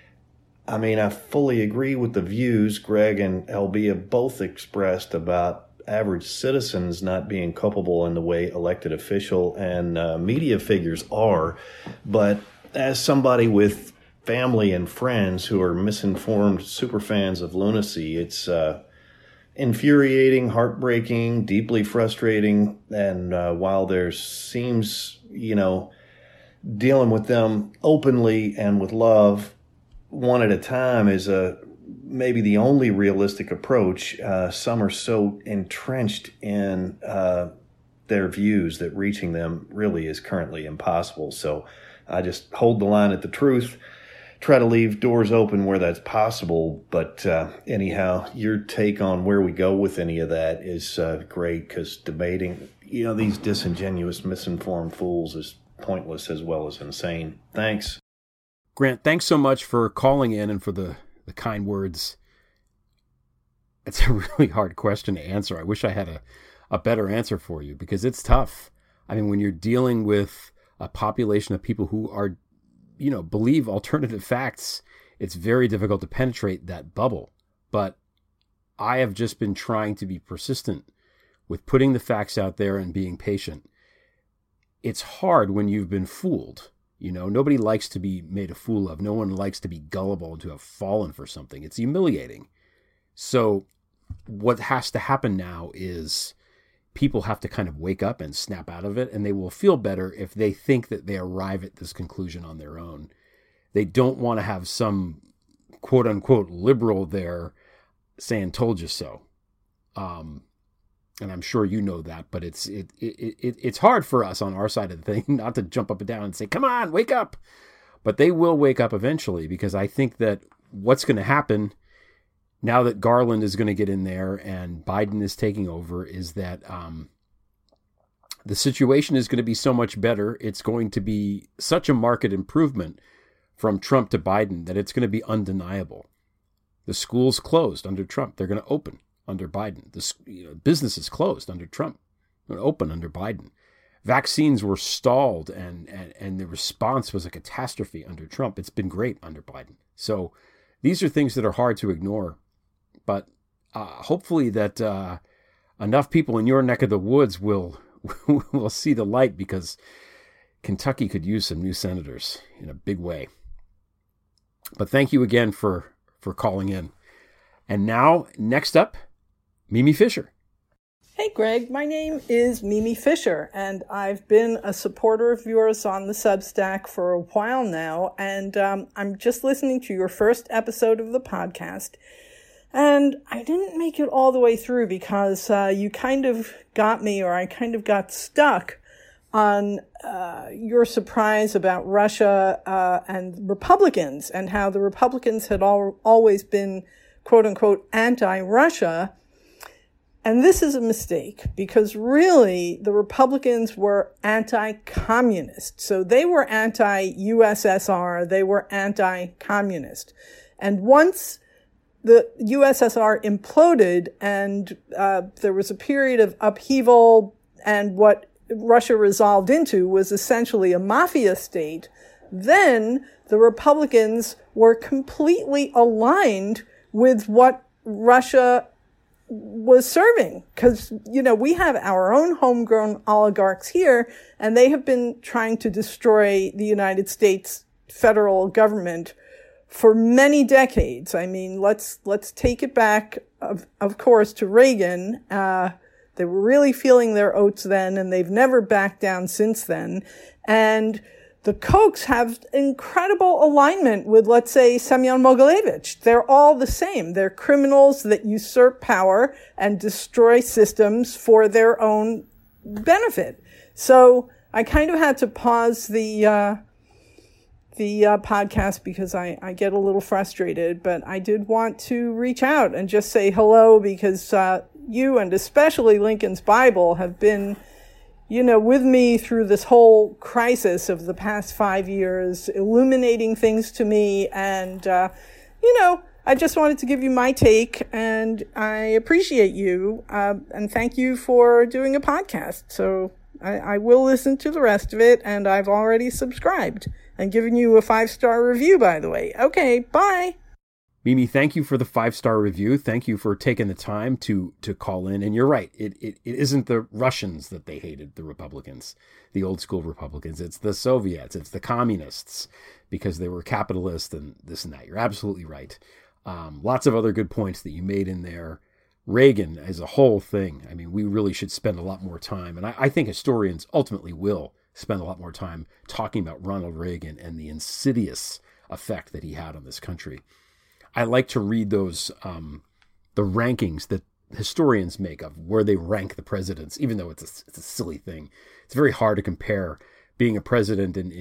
I fully agree with the views Greg and LB have both expressed about average citizens not being culpable in the way elected official and media figures are. But as somebody with family and friends who are misinformed superfans of lunacy, it's infuriating, heartbreaking, deeply frustrating. And while there seems, dealing with them openly and with love, one at a time is maybe the only realistic approach. Some are so entrenched in their views that reaching them really is currently impossible. So I just hold the line at the truth, try to leave doors open where that's possible. But anyhow, your take on where we go with any of that is great, because debating, these disingenuous, misinformed fools is pointless as well as insane. Thanks. Grant, thanks so much for calling in and for the kind words. It's a really hard question to answer. I wish I had a better answer for you, because it's tough. When you're dealing with a population of people who are, believe alternative facts, it's very difficult to penetrate that bubble. But I have just been trying to be persistent with putting the facts out there and being patient. It's hard when you've been fooled. Nobody likes to be made a fool of. No one likes to be gullible and to have fallen for something. It's humiliating. So what has to happen now is people have to kind of wake up and snap out of it, and they will feel better if they think that they arrive at this conclusion on their own. They don't want to have some quote unquote liberal there saying, told you so. And I'm sure you know that, but it's hard for us on our side of the thing not to jump up and down and say, come on, wake up. But they will wake up eventually, because I think that what's going to happen now that Garland is going to get in there and Biden is taking over is that the situation is going to be so much better. It's going to be such a marked improvement from Trump to Biden that it's going to be undeniable. The schools closed under Trump. They're going to open under Biden. Businesses closed under Trump. They're going to open under Biden. Vaccines were stalled, and the response was a catastrophe under Trump. It's been great under Biden. So these are things that are hard to ignore. But hopefully that enough people in your neck of the woods will see the light, because Kentucky could use some new senators in a big way. But thank you again for calling in. And now, next up, Mimi Fisher. Hey, Greg. My name is Mimi Fisher, and I've been a supporter of yours on the Substack for a while now. And I'm just listening to your first episode of the podcast. And I didn't make it all the way through because you kind of got me, or I kind of got stuck on your surprise about Russia and Republicans, and how the Republicans had always been, quote unquote, anti-Russia. And this is a mistake, because really the Republicans were anti-communist. So they were anti-USSR, they were anti-communist. And once the USSR imploded and there was a period of upheaval, and what Russia resolved into was essentially a mafia state, then the Republicans were completely aligned with what Russia was serving. Because, we have our own homegrown oligarchs here, and they have been trying to destroy the United States federal government for many decades. I mean, let's take it back, of course, to Reagan. They were really feeling their oats then, and they've never backed down since then. And the Kochs have incredible alignment with, let's say, Semyon Mogilevich. They're all the same. They're criminals that usurp power and destroy systems for their own benefit. So I kind of had to pause the podcast because I get a little frustrated, but I did want to reach out and just say hello, because you, and especially Lincoln's Bible, have been, with me through this whole crisis of the past 5 years, illuminating things to me. And, I just wanted to give you my take, and I appreciate you. And thank you for doing a podcast. So I will listen to the rest of it, and I've already subscribed and given you a 5-star review, by the way. Okay, bye. Mimi, thank you for the 5-star review. Thank you for taking the time to call in. And you're right. It isn't the Russians that they hated, the Republicans, the old school Republicans. It's the Soviets. It's the communists, because they were capitalist and this and that. You're absolutely right. Lots of other good points that you made in there. Reagan as a whole thing. I mean, we really should spend a lot more time. And I think historians ultimately will spend a lot more time talking about Ronald Reagan and the insidious effect that he had on this country. I like to read those, the rankings that historians make of where they rank the presidents, even though it's a silly thing. It's very hard to compare being a president in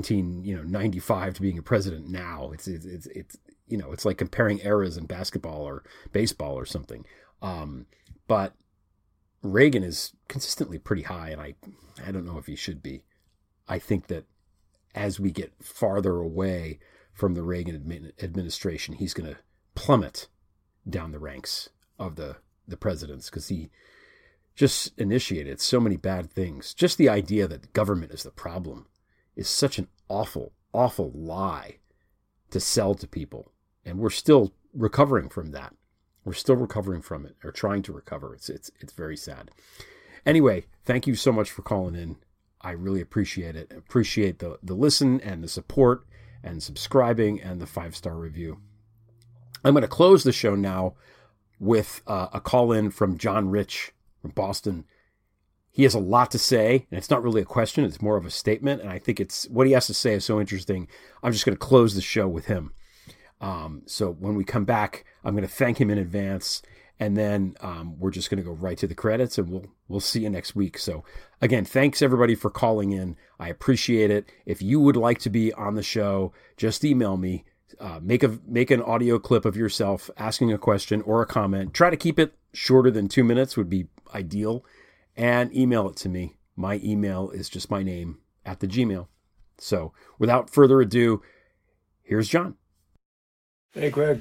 1795 to being a president now. It's like comparing eras in basketball or baseball or something. But Reagan is consistently pretty high, and I don't know if he should be. I think that as we get farther away from the Reagan administration, he's going to plummet down the ranks of the presidents, because he just initiated so many bad things. Just the idea that government is the problem is such an awful, awful lie to sell to people. And we're still recovering from that. We're still recovering from it, or trying to recover. It's very sad. Anyway, thank you so much for calling in. I really appreciate it. Appreciate the listen and the support and subscribing and the 5-star review. I'm going to close the show now with a call in from John Rich from Boston. He has a lot to say, and it's not really a question. It's more of a statement. And I think it's what he has to say is so interesting. I'm just going to close the show with him. So when we come back, I'm going to thank him in advance. And then we're just going to go right to the credits, and we'll see you next week. So again, thanks everybody for calling in. I appreciate it. If you would like to be on the show, just email me. Make an audio clip of yourself asking a question or a comment. Try to keep it shorter than 2 minutes would be ideal, and email it to me. My email is just my name @Gmail. So without further ado, here's John. Hey, Greg.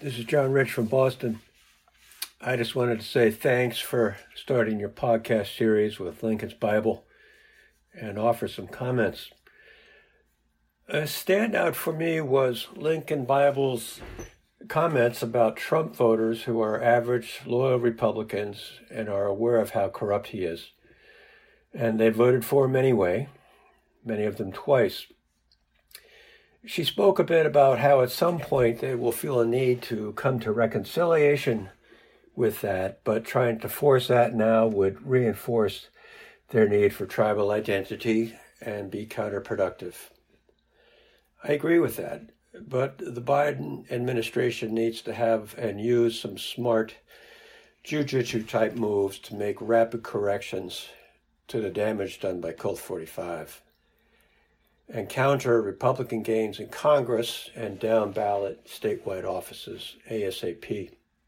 This is John Rich from Boston. I just wanted to say thanks for starting your podcast series with Lincoln's Bible and offer some comments. A standout for me was Lincoln Bible's comments about Trump voters who are average, loyal Republicans and are aware of how corrupt he is. And they voted for him anyway, many of them twice. She spoke a bit about how at some point they will feel a need to come to reconciliation with that, but trying to force that now would reinforce their need for tribal identity and be counterproductive. I agree with that, but the Biden administration needs to have and use some smart jujitsu type moves to make rapid corrections to the damage done by Colt 45. And counter Republican gains in Congress and down-ballot statewide offices ASAP.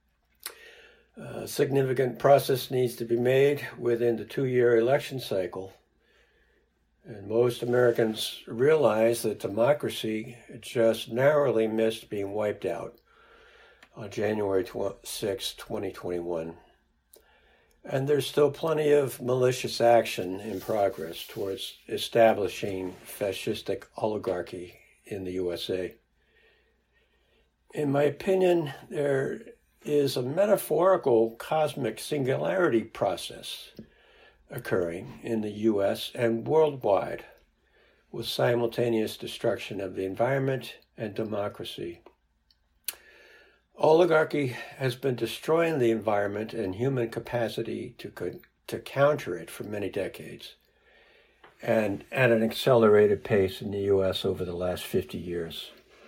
A significant process needs to be made within the 2-year election cycle. And most Americans realize that democracy just narrowly missed being wiped out on January 6, 2021. And there's still plenty of malicious action in progress towards establishing fascistic oligarchy in the USA. In my opinion, there is a metaphorical cosmic singularity process occurring in the US and worldwide with simultaneous destruction of the environment and democracy. Oligarchy has been destroying the environment and human capacity to counter it for many decades, and at an accelerated pace in the U.S. over the last 50 years.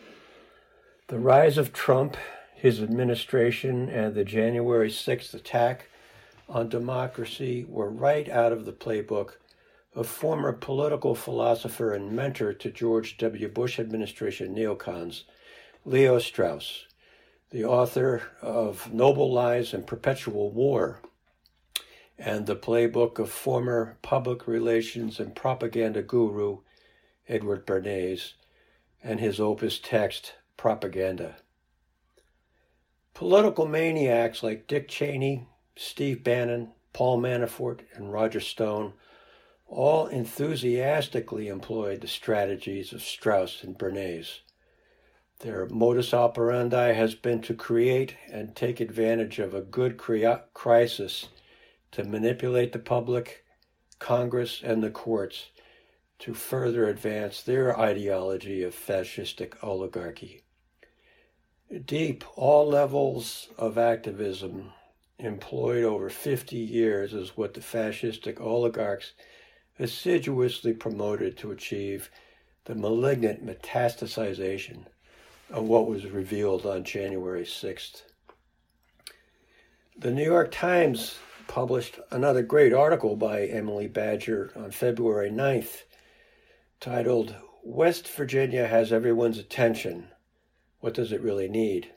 The rise of Trump, his administration, and the January 6th attack on democracy were right out of the playbook of former political philosopher and mentor to George W. Bush administration neocons, Leo Strauss, the author of Noble Lies and Perpetual War, and the playbook of former public relations and propaganda guru Edward Bernays, and his opus text, Propaganda. Political maniacs like Dick Cheney, Steve Bannon, Paul Manafort, and Roger Stone all enthusiastically employed the strategies of Strauss and Bernays. Their modus operandi has been to create and take advantage of a good crisis to manipulate the public, Congress, and the courts to further advance their ideology of fascistic oligarchy. Deep, all levels of activism employed over 50 years is what the fascistic oligarchs assiduously promoted to achieve the malignant metastasization of what was revealed on January 6th. The New York Times published another great article by Emily Badger on February 9th, titled, "West Virginia Has Everyone's Attention. What Does It Really Need?"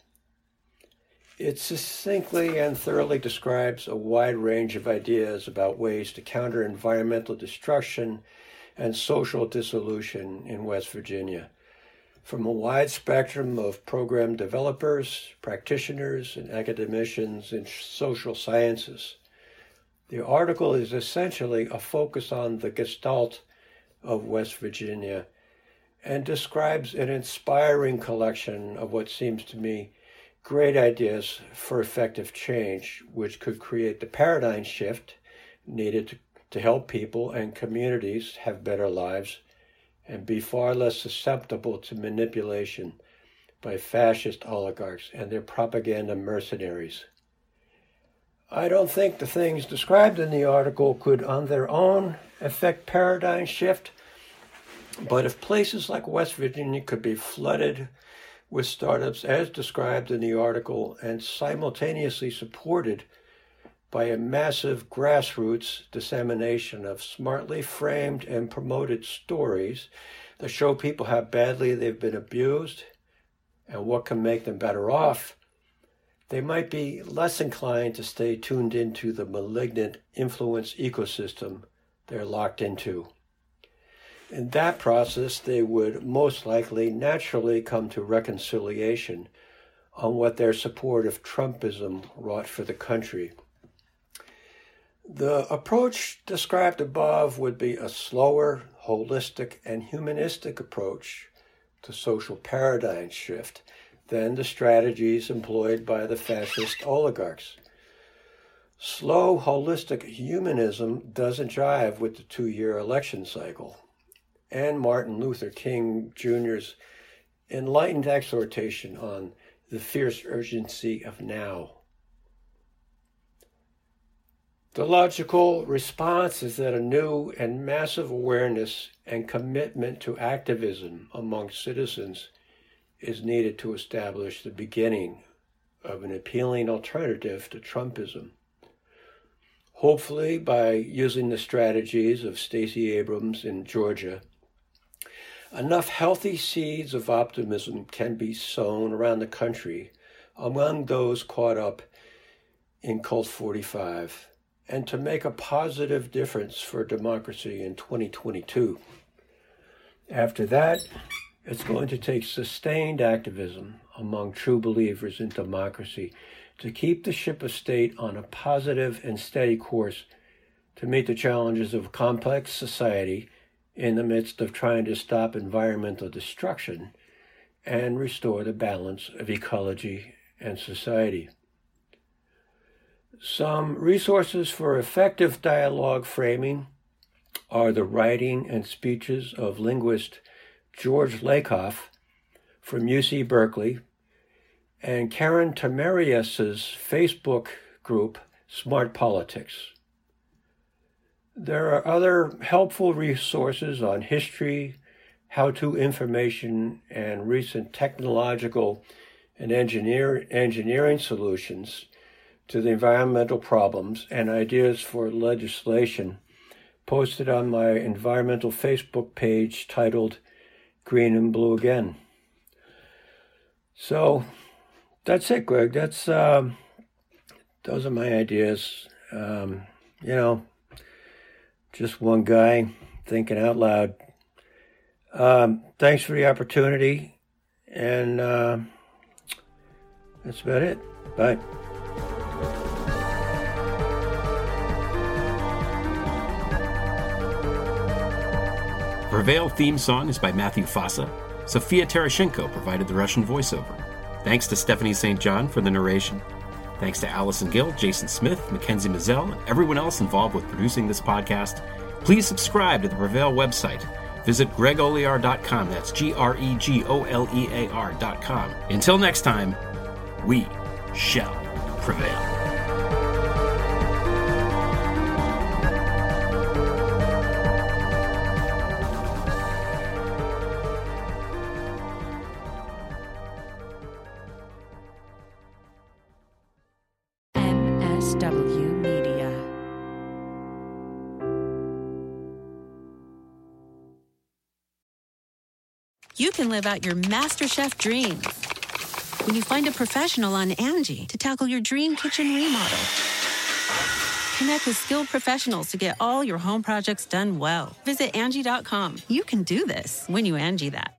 It succinctly and thoroughly describes a wide range of ideas about ways to counter environmental destruction and social dissolution in West Virginia, from a wide spectrum of program developers, practitioners, and academicians in social sciences. The article is essentially a focus on the gestalt of West Virginia and describes an inspiring collection of what seems to me great ideas for effective change, which could create the paradigm shift needed to help people and communities have better lives and be far less susceptible to manipulation by fascist oligarchs and their propaganda mercenaries. I don't think the things described in the article could on their own affect paradigm shift, but if places like West Virginia could be flooded with startups as described in the article and simultaneously supported by a massive grassroots dissemination of smartly framed and promoted stories that show people how badly they've been abused and what can make them better off, they might be less inclined to stay tuned into the malignant influence ecosystem they're locked into. In that process, they would most likely naturally come to reconciliation on what their support of Trumpism wrought for the country. The approach described above would be a slower, holistic, and humanistic approach to social paradigm shift than the strategies employed by the fascist oligarchs. Slow, holistic humanism doesn't jive with the 2-year election cycle and Martin Luther King Jr.'s enlightened exhortation on the fierce urgency of now. The logical response is that a new and massive awareness and commitment to activism among citizens is needed to establish the beginning of an appealing alternative to Trumpism. Hopefully, by using the strategies of Stacey Abrams in Georgia, enough healthy seeds of optimism can be sown around the country among those caught up in Cult 45 and to make a positive difference for democracy in 2022. After that, it's going to take sustained activism among true believers in democracy to keep the ship of state on a positive and steady course to meet the challenges of a complex society in the midst of trying to stop environmental destruction and restore the balance of ecology and society. Some resources for effective dialogue framing are the writing and speeches of linguist George Lakoff from UC Berkeley and Karen Tamarius's Facebook group, Smart Politics. There are other helpful resources on history, how-to information, and recent technological and engineering solutions to the environmental problems and ideas for legislation posted on my environmental Facebook page titled Green and Blue Again. So that's it, Greg. Those are my ideas. Just one guy thinking out loud. Thanks for the opportunity, and that's about it. Bye. Prevail theme song is by Matthew Fossa. Sophia Terashenko provided the Russian voiceover. Thanks to Stephanie St. John for the narration. Thanks to Allison Gill, Jason Smith, Mackenzie Mazzell, and everyone else involved with producing this podcast. Please subscribe to the Prevail website. Visit GregOlear.com. That's GREGOLEAR.com. Until next time, we shall prevail. You can live out your MasterChef dreams when you find a professional on Angie to tackle your dream kitchen remodel. Connect with skilled professionals to get all your home projects done well. Visit Angie.com. You can do this when you Angie that.